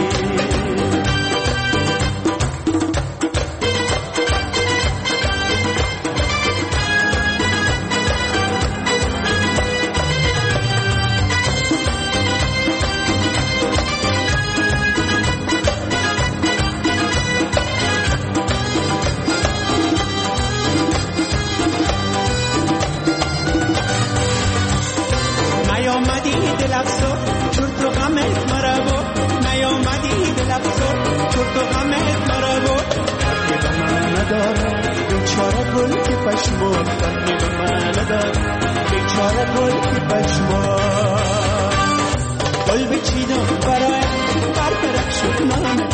بیچاره گل که پشمون فهمی به من ندار بیچاره گل که پشمون گل بچیدم برای بربرک شد نامدی